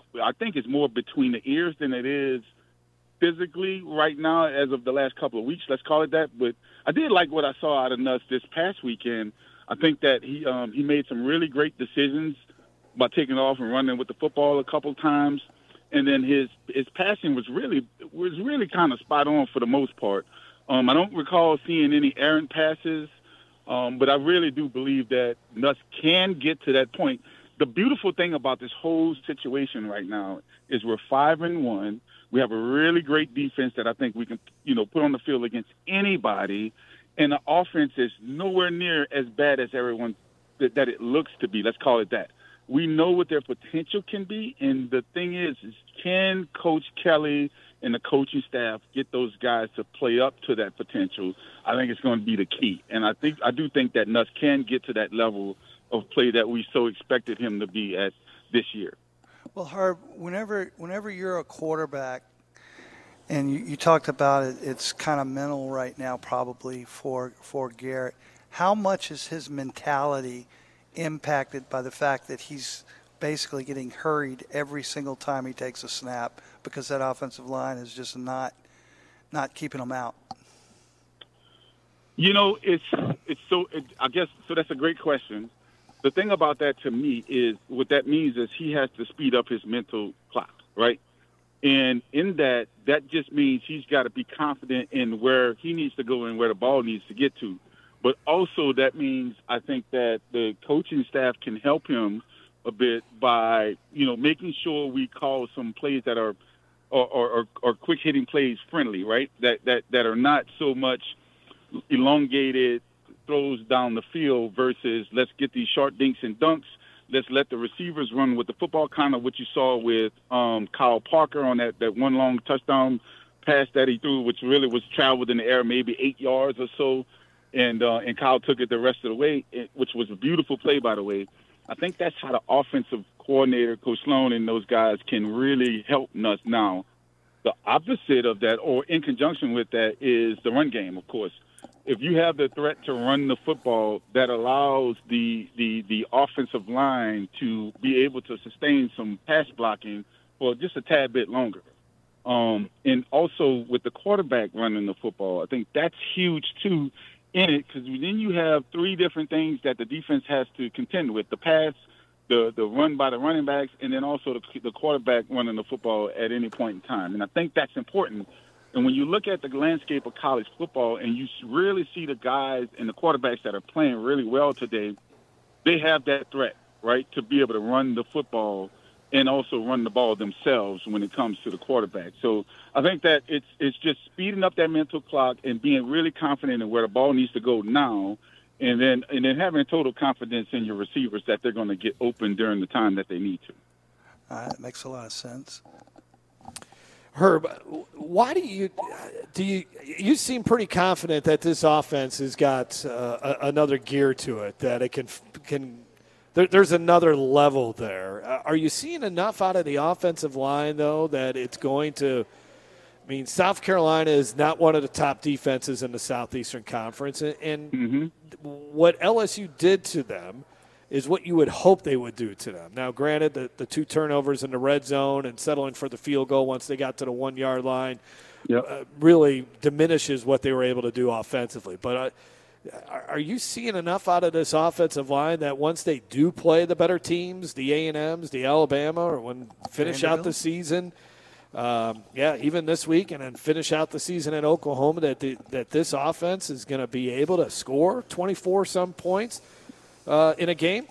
more between the ears than it is physically right now as of the last couple of weeks, let's call it that. But I did like what I saw out of Nuss this past weekend. I think that he made some really great decisions by taking off and running with the football a couple times, and then his passing was really kind of spot on for the most part. I don't recall seeing any errant passes, but I really do believe that Nuss can get to that point. The beautiful thing about this whole situation right now is we're 5-1. We have a really great defense that I think we can, put on the field against anybody, and the offense is nowhere near as bad as everyone that it looks to be. Let's call it that. We know what their potential can be, and the thing is can Coach Kelly and the coaching staff get those guys to play up to that potential? I think it's going to be the key, and I do think that Nuss can get to that level of play that we so expected him to be at this year. Well, Herb, whenever you're a quarterback, and you talked about it, it's kind of mental right now probably for Garrett. How much is his mentality impacted by the fact that he's basically getting hurried every single time he takes a snap because that offensive line is just not keeping him out? I guess that's a great question. The thing about that to me is what that means is he has to speed up his mental clock, right? And in that just means he's got to be confident in where he needs to go and where the ball needs to get to. But also that means I think that the coaching staff can help him a bit by, making sure we call some plays that are quick hitting plays friendly, right? That are not so much elongated throws down the field versus let's get these short dinks and dunks. Let's let the receivers run with the football, kind of what you saw with Kyle Parker on that one long touchdown pass that he threw, which really was traveled in the air maybe 8 yards or so. And Kyle took it the rest of the way, which was a beautiful play, by the way. I think that's how the offensive coordinator, Coach Sloan, and those guys can really help Nuss now. The opposite of that, or in conjunction with that, is the run game, of course. If you have the threat to run the football, that allows the offensive line to be able to sustain some pass blocking for just a tad bit longer. And also with the quarterback running the football, I think that's huge too in it, because then you have three different things that the defense has to contend with: the pass, the run by the running backs, and then also the quarterback running the football at any point in time. And I think that's important. And when you look at the landscape of college football and you really see the guys and the quarterbacks that are playing really well today, they have that threat, right, to be able to run the football and also run the ball themselves when it comes to the quarterback. So I think that it's just speeding up that mental clock and being really confident in where the ball needs to go now, and then having total confidence in your receivers that they're going to get open during the time that they need to. That makes a lot of sense. Herb, why do you seem pretty confident that this offense has got another gear to it, that it can there's another level there. Are you seeing enough out of the offensive line, though, that it's going to – I mean, South Carolina is not one of the top defenses in the Southeastern Conference, and what LSU did to them is what you would hope they would do to them. Now, granted, the two turnovers in the red zone and settling for the field goal once they got to the 1 yard line really diminishes what they were able to do offensively. But are you seeing enough out of this offensive line that once they do play the better teams, the A&Ms, the Alabama, or when finish out the season, even this week, and then finish out the season in Oklahoma, that this offense is going to be able to score 24-some points in a game?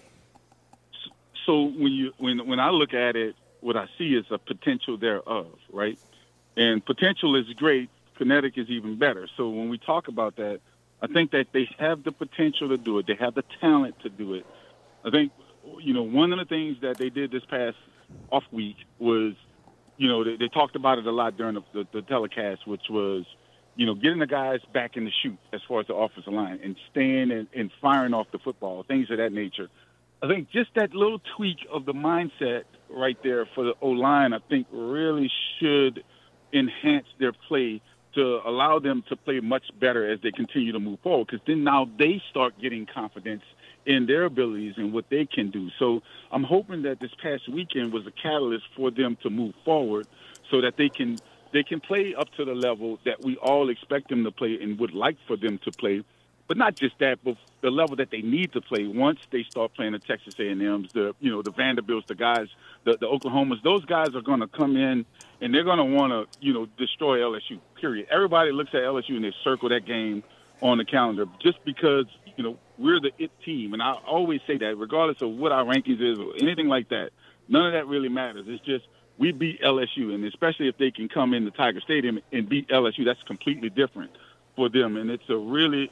So when I look at it, what I see is a potential thereof, right? And potential is great. Kinetic is even better. So when we talk about that, I think that they have the potential to do it. They have the talent to do it. I think, one of the things that they did this past off week was, they talked about it a lot during the telecast, which was, getting the guys back in the chute as far as the offensive line and staying and firing off the football, things of that nature. I think just that little tweak of the mindset right there for the O-line, I think really should enhance their play to allow them to play much better as they continue to move forward, because then now they start getting confidence in their abilities and what they can do. So I'm hoping that this past weekend was a catalyst for them to move forward so that they can play up to the level that we all expect them to play and would like for them to play. But not just that, but the level that they need to play once they start playing the Texas A&Ms, the Vanderbilts, the guys, the Oklahomas. Those guys are going to come in and they're going to want to, destroy LSU, period. Everybody looks at LSU and they circle that game on the calendar just because, we're the it team. And I always say that regardless of what our rankings is or anything like that, none of that really matters. It's just we beat LSU, and especially if they can come into Tiger Stadium and beat LSU, that's completely different for them. And it's a really,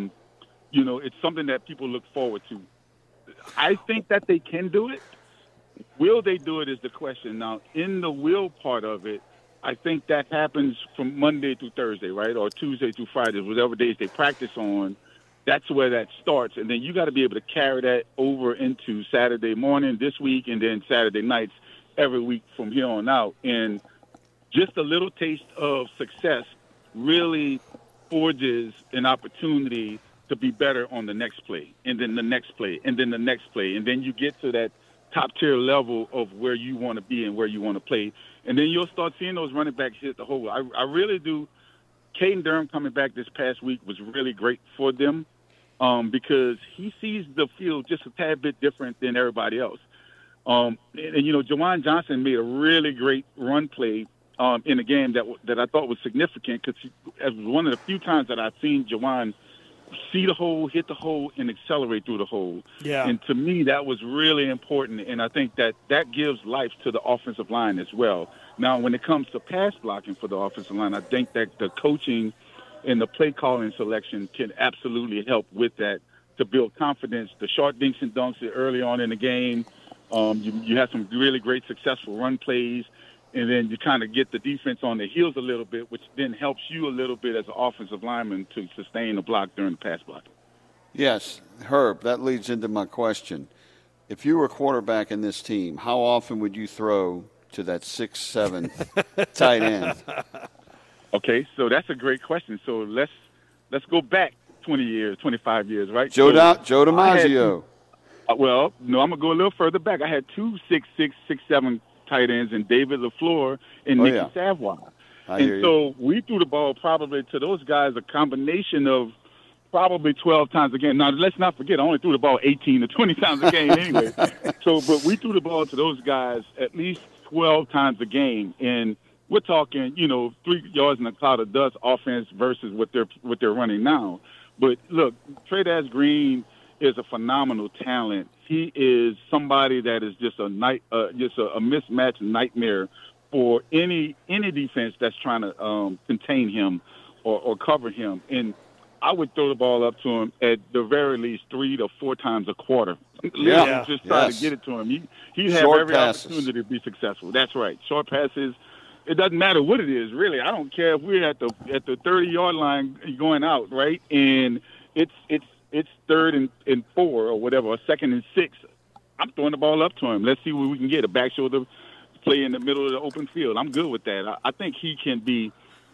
it's something that people look forward to. I think that they can do it. Will they do it is the question. Now, in the will part of it, I think that happens from Monday through Thursday, right, or Tuesday through Friday, whatever days they practice on. That's where that starts. And then you got to be able to carry that over into Saturday morning this week and then Saturday nights every week from here on out. And just a little taste of success really forges an opportunity to be better on the next play, and then the next play, and then the next play. And then you get to that top-tier level of where you want to be and where you want to play. And then you'll start seeing those running backs hit the hole. I really do. Caden Durham coming back this past week was really great for them because he sees the field just a tad bit different than everybody else. And Jawan Johnson made a really great run play in a game that I thought was significant because it was one of the few times that I've seen Jawan see the hole, hit the hole, and accelerate through the hole. Yeah. And to me, that was really important, and I think that gives life to the offensive line as well. Now, when it comes to pass blocking for the offensive line, I think that the coaching and the play calling selection can absolutely help with that to build confidence. The short dinks and dunks early on in the game, you have some really great successful run plays, and then you kind of get the defense on their heels a little bit, which then helps you a little bit as an offensive lineman to sustain the block during the pass blocking. Yes, Herb, that leads into my question. If you were a quarterback in this team, how often would you throw to that 6'7" tight end? Okay, so that's a great question. So let's go back 20 years, 25 years, right? Joe DiMaggio. Well, no, I'm going to go a little further back. I had 2 6'6", 6'7" tight ends and David LaFleur and Nicky Savoy. And so we threw the ball probably to those guys a combination of probably 12 times a game. Now, let's not forget, I only threw the ball 18 to 20 times a game anyway. But we threw the ball to those guys at least 12 times a game. And we're talking, 3 yards in a cloud of dust offense versus what they're running now. But look, Trey Green is a phenomenal talent. He is somebody that is just a mismatch nightmare for any defense that's trying to contain him or cover him. And I would throw the ball up to him at the very least 3 to 4 times a quarter. Just try to get it to him. He'd have every opportunity to be successful. That's right. Short passes. It doesn't matter what it is, really. I don't care if we're at the 30-yard line going out, right? And it's 3rd and 4 or whatever, or 2nd and 6. I'm throwing the ball up to him. Let's see what we can get. A back shoulder play in the middle of the open field. I'm good with that. I think he can be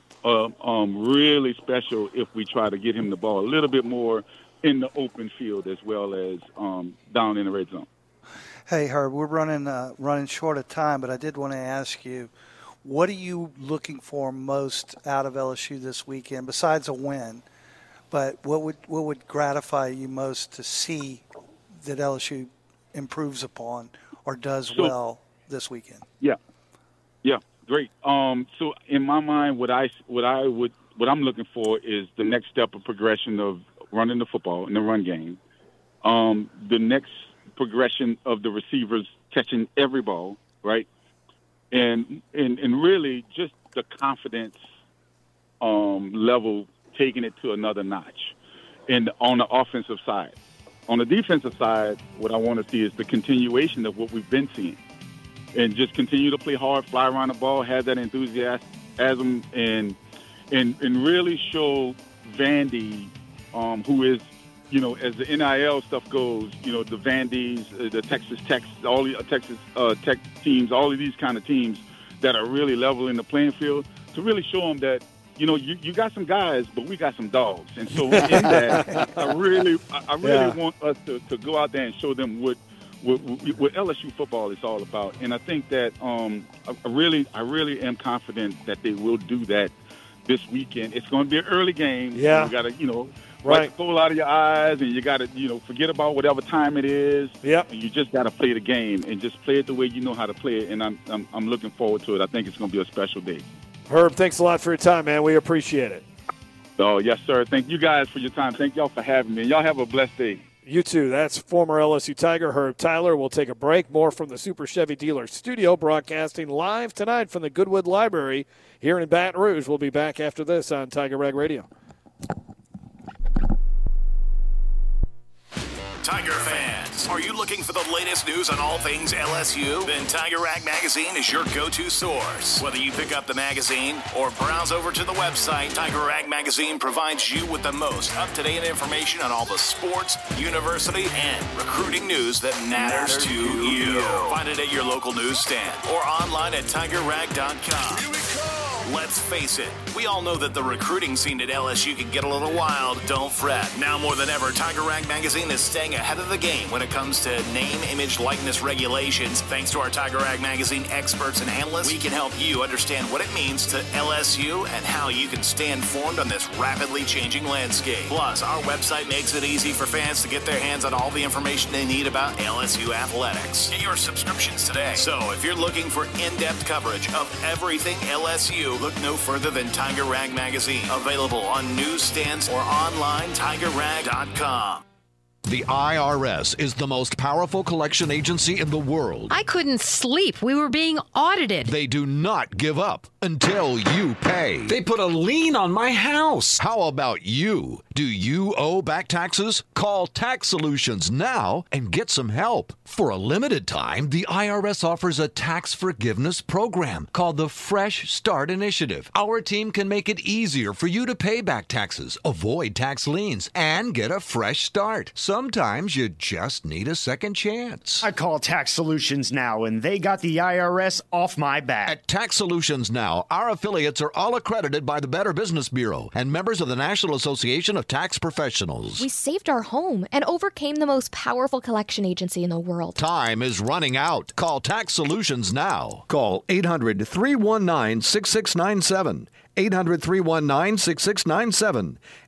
really special if we try to get him the ball a little bit more in the open field as well as down in the red zone. Hey, Herb, we're running short of time, but I did want to ask you, what are you looking for most out of LSU this weekend, besides a win? But what would gratify you most to see that LSU improves upon or does well this weekend? Yeah, great. So in my mind, what I'm looking for is the next step of progression of running the football in the run game. The next progression of the receivers catching every ball, right? And really just the confidence level, taking it to another notch. And on the offensive side. On the defensive side, what I want to see is the continuation of what we've been seeing. And just continue to play hard, fly around the ball, have that enthusiasm, and really show Vandy, who is, as the NIL stuff goes, the Vandys, the Texas Techs, all the Texas Tech teams, all of these kind of teams that are really leveling the playing field, to really show them that, you got some guys, but we got some dogs. And so in that, I really want us to go out there and show them what LSU football is all about. And I think that I really am confident that they will do that this weekend. It's going to be an early game. Yeah. You got to, wipe the coal out of your eyes, and you got to, forget about whatever time it is. Yep. And you just got to play the game and just play it the way you know how to play it. And I'm looking forward to it. I think it's going to be a special day. Herb, thanks a lot for your time, man. We appreciate it. Oh, yes, sir. Thank you guys for your time. Thank y'all for having me. Y'all have a blessed day. You too. That's former LSU Tiger Herb Tyler. We'll take a break. More from the Super Chevy Dealer Studio, broadcasting live tonight from the Goodwood Library here in Baton Rouge. We'll be back after this on Tiger Rag Radio. Tiger fans, are you looking for the latest news on all things LSU? Then Tiger Rag Magazine is your go-to source. Whether you pick up the magazine or browse over to the website, Tiger Rag Magazine provides you with the most up-to-date information on all the sports, university, and recruiting news that matters to you. Find it at your local newsstand or online at TigerRag.com. Here we go. Let's face it, we all know that the recruiting scene at LSU can get a little wild. Don't fret. Now more than ever, Tiger Rag Magazine is staying ahead of the game when it comes to name, image, likeness regulations. Thanks to our Tiger Rag Magazine experts and analysts, we can help you understand what it means to LSU and how you can stay informed on this rapidly changing landscape. Plus, our website makes it easy for fans to get their hands on all the information they need about LSU athletics. Get your subscriptions today. So, if you're looking for in-depth coverage of everything LSU, look no further than Tiger Rag Magazine. Available on newsstands or online, TigerRag.com. The IRS is the most powerful collection agency in the world. I couldn't sleep. We were being audited. They do not give up until you pay. They put a lien on my house. How about you? Do you owe back taxes? Call Tax Solutions now and get some help. For a limited time, the IRS offers a tax forgiveness program called the Fresh Start Initiative. Our team can make it easier for you to pay back taxes, avoid tax liens, and get a fresh start. Sometimes you just need a second chance. I call Tax Solutions now, and they got the IRS off my back. At Tax Solutions Now, our affiliates are all accredited by the Better Business Bureau and members of the National Association of Tax Professionals. We saved our home and overcame the most powerful collection agency in the world. Time is running out. Call Tax Solutions now. Call 800-319-6697. 800-319-6697.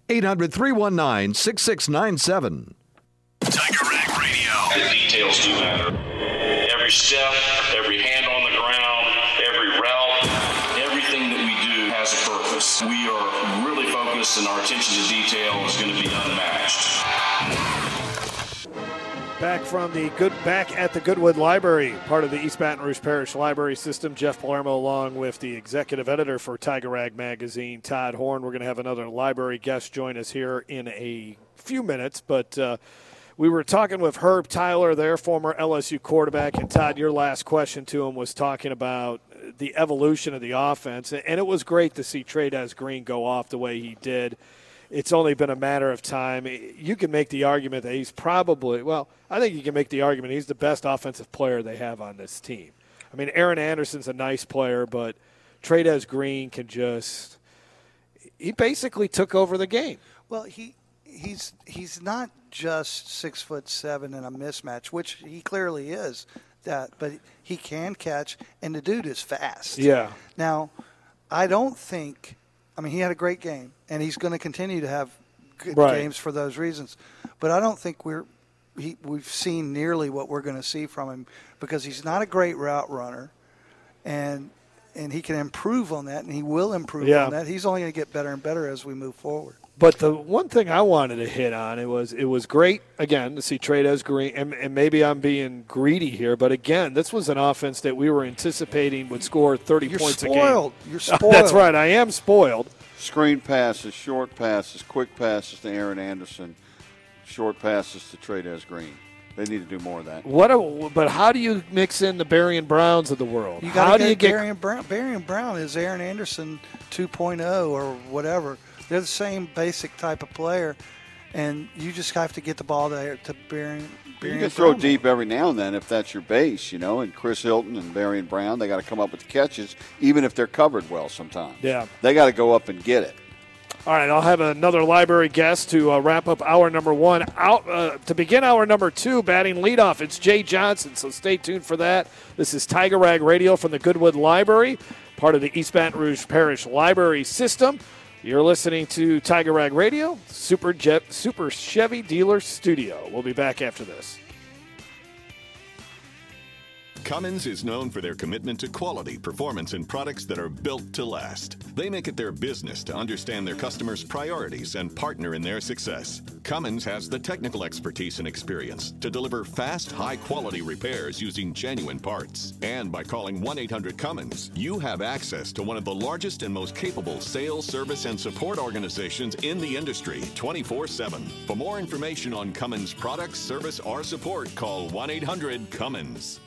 800-319-6697. Tiger Rag Radio. The details do matter. Every step, every hand on the ground, every route, everything that we do has a purpose. We are really focused, and our attention to detail is going to be unmatched. Back at the Goodwood Library, part of the East Baton Rouge Parish Library System. Jeff Palermo along with the executive editor for Tiger Rag Magazine, Todd Horn. We're going to have another library guest join us here in a few minutes, but we were talking with Herb Tyler, their former LSU quarterback, and Todd, your last question to him was talking about the evolution of the offense, and it was great to see Trey'Dez Green go off the way he did. It's only been a matter of time. You can make the argument that he's probably, well, I think you can make the argument he's the best offensive player they have on this team. I mean, Aaron Anderson's a nice player, but Trey'Dez Green can just – he basically took over the game. Well, he's not just 6'7" in a mismatch, which he clearly is, but he can catch, and the dude is fast. Yeah. Now, I don't think – I mean, he had a great game, and he's going to continue to have good games for those reasons. But I don't think we've seen nearly what we're going to see from him because he's not a great route runner, and he can improve on that, and he will improve on that. He's only going to get better and better as we move forward. But the one thing I wanted to hit on, it was great, again, to see Trey'Dez Green, and maybe I'm being greedy here, but again, this was an offense that we were anticipating would score 30 points a game. You're spoiled. That's right, I am spoiled. Screen passes, short passes, quick passes to Aaron Anderson, short passes to Trey'Dez Green. They need to do more of that. But how do you mix in the Berrien Browns of the world? You got to get Berrien Brown. Berrien Brown is Aaron Anderson 2.0 or whatever. They're the same basic type of player, and you just have to get the ball there to Berrien. You can throw deep every now and then if that's your base, and Chris Hilton and Berrien Brown, they got to come up with the catches, even if they're covered well sometimes. Yeah. They got to go up and get it. All right, I'll have another library guest to wrap up hour number one. To begin hour number two, batting leadoff, it's Jay Johnson, so stay tuned for that. This is Tiger Rag Radio from the Goodwood Library, part of the East Baton Rouge Parish Library System. You're listening to Tiger Rag Radio, Super Chevy Dealer Studio. We'll be back after this. Cummins is known for their commitment to quality, performance, and products that are built to last. They make it their business to understand their customers' priorities and partner in their success. Cummins has the technical expertise and experience to deliver fast, high-quality repairs using genuine parts. And by calling 1-800-CUMMINS, you have access to one of the largest and most capable sales, service, and support organizations in the industry 24/7. For more information on Cummins products, service, or support, call 1-800-CUMMINS.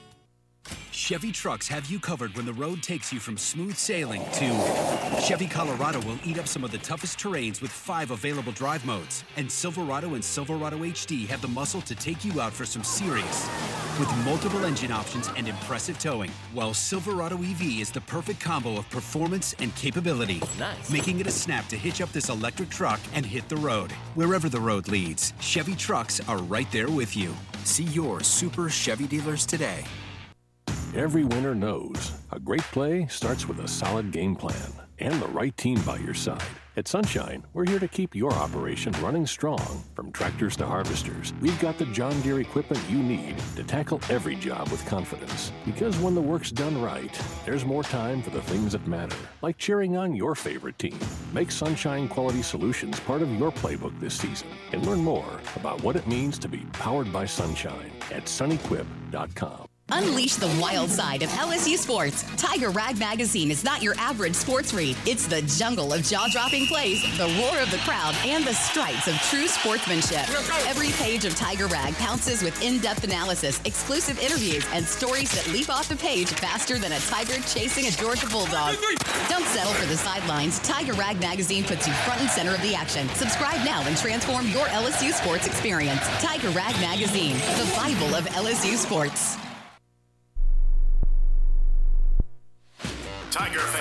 Chevy trucks have you covered when the road takes you from smooth sailing to Chevy Colorado will eat up some of the toughest terrains with 5 available drive modes. And Silverado and Silverado HD have the muscle to take you out for some serious with multiple engine options and impressive towing. While Silverado EV is the perfect combo of performance and capability, making it a snap to hitch up this electric truck and hit the road. Wherever the road leads, Chevy trucks are right there with you. See your Super Chevy dealers today. Every winner knows a great play starts with a solid game plan and the right team by your side. At Sunshine, we're here to keep your operation running strong. From tractors to harvesters, we've got the John Deere equipment you need to tackle every job with confidence. Because when the work's done right, there's more time for the things that matter, like cheering on your favorite team. Make Sunshine Quality Solutions part of your playbook this season and learn more about what it means to be powered by Sunshine at sunequip.com. Unleash the wild side of LSU sports. Tiger Rag Magazine is not your average sports read. It's the jungle of jaw-dropping plays, the roar of the crowd, and the stripes of true sportsmanship. Every page of Tiger Rag pounces with in-depth analysis, exclusive interviews, and stories that leap off the page faster than a tiger chasing a Georgia bulldog. Don't settle for the sidelines. Tiger Rag Magazine puts you front and center of the action. Subscribe now and transform your LSU sports experience. Tiger Rag Magazine, the Bible of LSU sports. Tiger fans,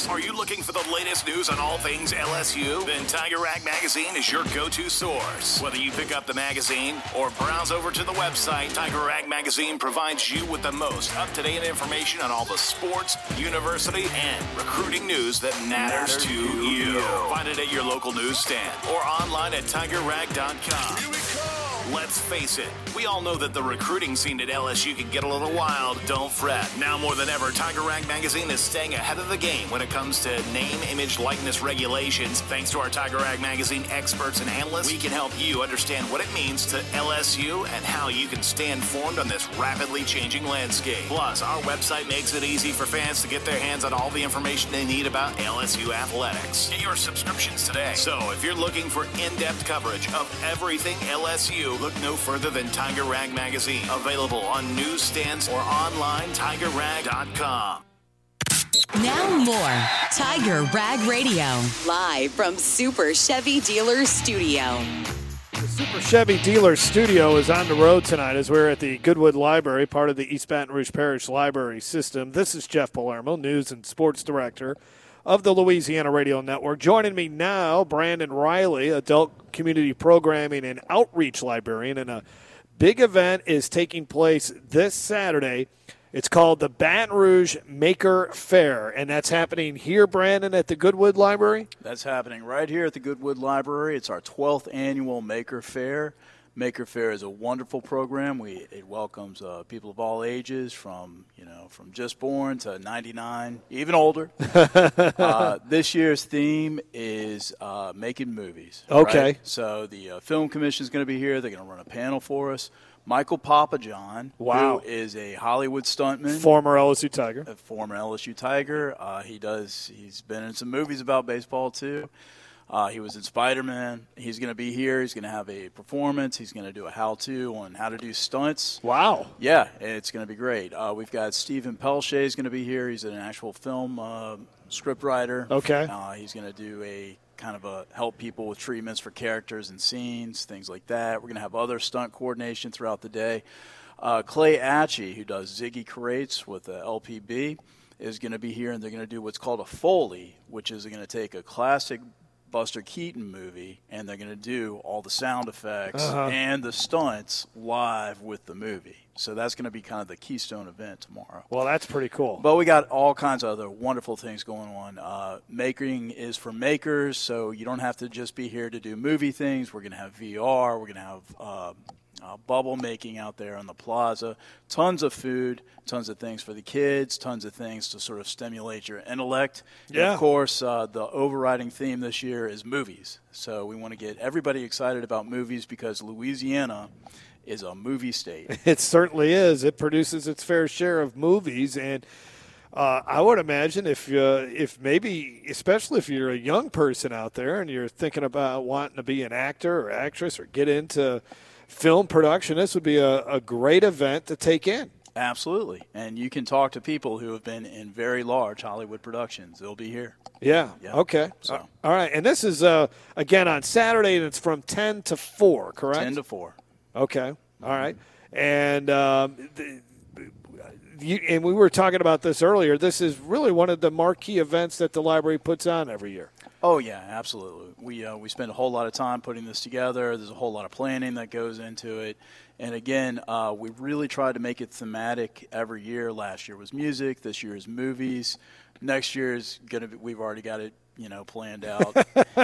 sports. Are you looking for the latest news on all things LSU? Then Tiger Rag Magazine is your go-to source. Whether you pick up the magazine or browse over to the website, Tiger Rag Magazine provides you with the most up-to-date information on all the sports, university, and recruiting news that matters to you. Find it at your local newsstand or online at tigerrag.com. Let's face it, we all know that the recruiting scene at LSU can get a little wild. Don't fret. Now more than ever, Tiger Rag Magazine is staying ahead of the game when it comes to name, image, likeness regulations. Thanks to our Tiger Rag Magazine experts and analysts, we can help you understand what it means to LSU and how you can stay informed on this rapidly changing landscape. Plus, our website makes it easy for fans to get their hands on all the information they need about LSU athletics. Get your subscriptions today. So if you're looking for in-depth coverage of everything LSU, look no further than Tiger Rag Magazine. Available on newsstands or online, tigerrag.com. Now more Tiger Rag Radio, live from Super Chevy Dealer Studio. The Super Chevy Dealer Studio is on the road tonight as we're at the Goodwood Library, part of the East Baton Rouge Parish Library System. This is Jeff Palermo, News and Sports Director of the Louisiana Radio Network. Joining me now, Brandon Riley, Adult Community Programming and Outreach Librarian, and a big event is taking place this Saturday. It's called the Baton Rouge Maker Fair, and that's happening here, Brandon, at the Goodwood Library? That's happening right here at the Goodwood Library. It's our 12th annual Maker Fair. Maker Fair is a wonderful program. It welcomes people of all ages, from just born to 99, even older. This year's theme is making movies. Okay. Right? So the Film Commission is going to be here. They're going to run a panel for us. Michael Papajohn, wow, who is a Hollywood stuntman, former LSU Tiger. He's been in some movies about baseball too. He was in Spider-Man. He's going to be here. He's going to have a performance. He's going to do a how-to on how to do stunts. Wow. Yeah, it's going to be great. We've got Stephen Pelche is going to be here. He's an actual film script writer. Okay. He's going to do a kind of help people with treatments for characters and scenes, things like that. We're going to have other stunt coordination throughout the day. Clay Atchie, who does Ziggy Crates with the LPB, is going to be here, and they're going to do what's called a Foley, which is going to take a classic Buster Keaton movie, and they're going to do all the sound effects and the stunts live with the movie. So that's going to be kind of the keystone event tomorrow. Well, that's pretty cool. But we got all kinds of other wonderful things going on. Making is for makers, so you don't have to just be here to do movie things. We're going to have VR. We're going to have bubble making out there on the plaza. Tons of food, tons of things for the kids, tons of things to sort of stimulate your intellect. Yeah. And of course, the overriding theme this year is movies. So we want to get everybody excited about movies because Louisiana is a movie state. It certainly is. It produces its fair share of movies, and I would imagine if maybe, especially if you're a young person out there and you're thinking about wanting to be an actor or actress or get into film production, this would be a great event to take in. Absolutely. And you can talk to people who have been in very large Hollywood productions. They'll be here. Yeah. Okay. So. All right. And this is, again, on Saturday, and it's from 10 to 4, correct? 10 to 4. Okay. All right. And and we were talking about this earlier. This is really one of the marquee events that the library puts on every year. Oh, yeah, absolutely. We spend a whole lot of time putting this together. There's a whole lot of planning that goes into it. And, again, we really try to make it thematic every year. Last year was music. This year is movies. Next year is going to be – we've already got it, planned out.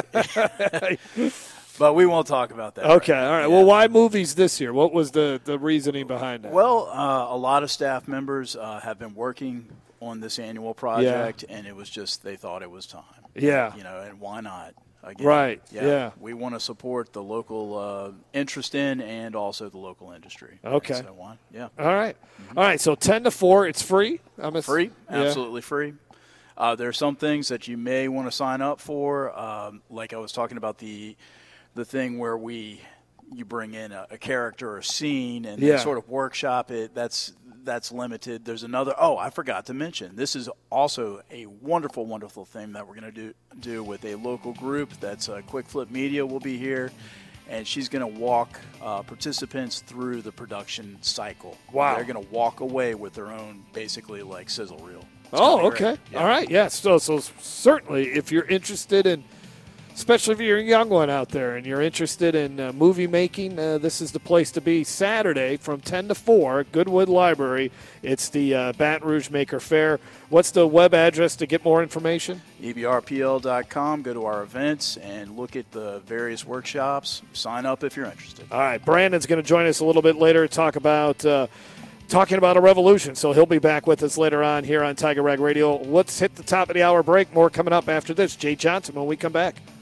But we won't talk about that. Okay, right now. all right. Yeah. Well, why movies this year? What was the reasoning behind it? Well, a lot of staff members have been working on this annual project, and it was just they thought it was time. Yeah. And why not? Again, right, yeah. We want to support the local interest in and also the local industry. Okay. So why? Yeah. All right. All right, so 10 to 4, it's free? Free, absolutely free. There are some things that you may want to sign up for, like I was talking about the thing where you bring in a character or scene and then sort of workshop it. That's limited. There's another. Oh, I forgot to mention. This is also a wonderful, wonderful thing that we're going to do with a local group. That's Quick Flip Media will be here, and she's going to walk participants through the production cycle. Wow. They're going to walk away with their own, basically, like, sizzle reel. Oh, okay. Yeah. All right. Yeah. So certainly, if you're interested in, especially if you're a young one out there and you're interested in movie making, this is the place to be. Saturday from 10 to 4, Goodwood Library. It's the Baton Rouge Maker Faire. What's the web address to get more information? EBRPL.com. Go to our events and look at the various workshops. Sign up if you're interested. All right. Brandon's going to join us a little bit later to talk about talking about a revolution. So he'll be back with us later on here on Tiger Rag Radio. Let's hit the top of the hour break. More coming up after this. Jay Johnson when we come back.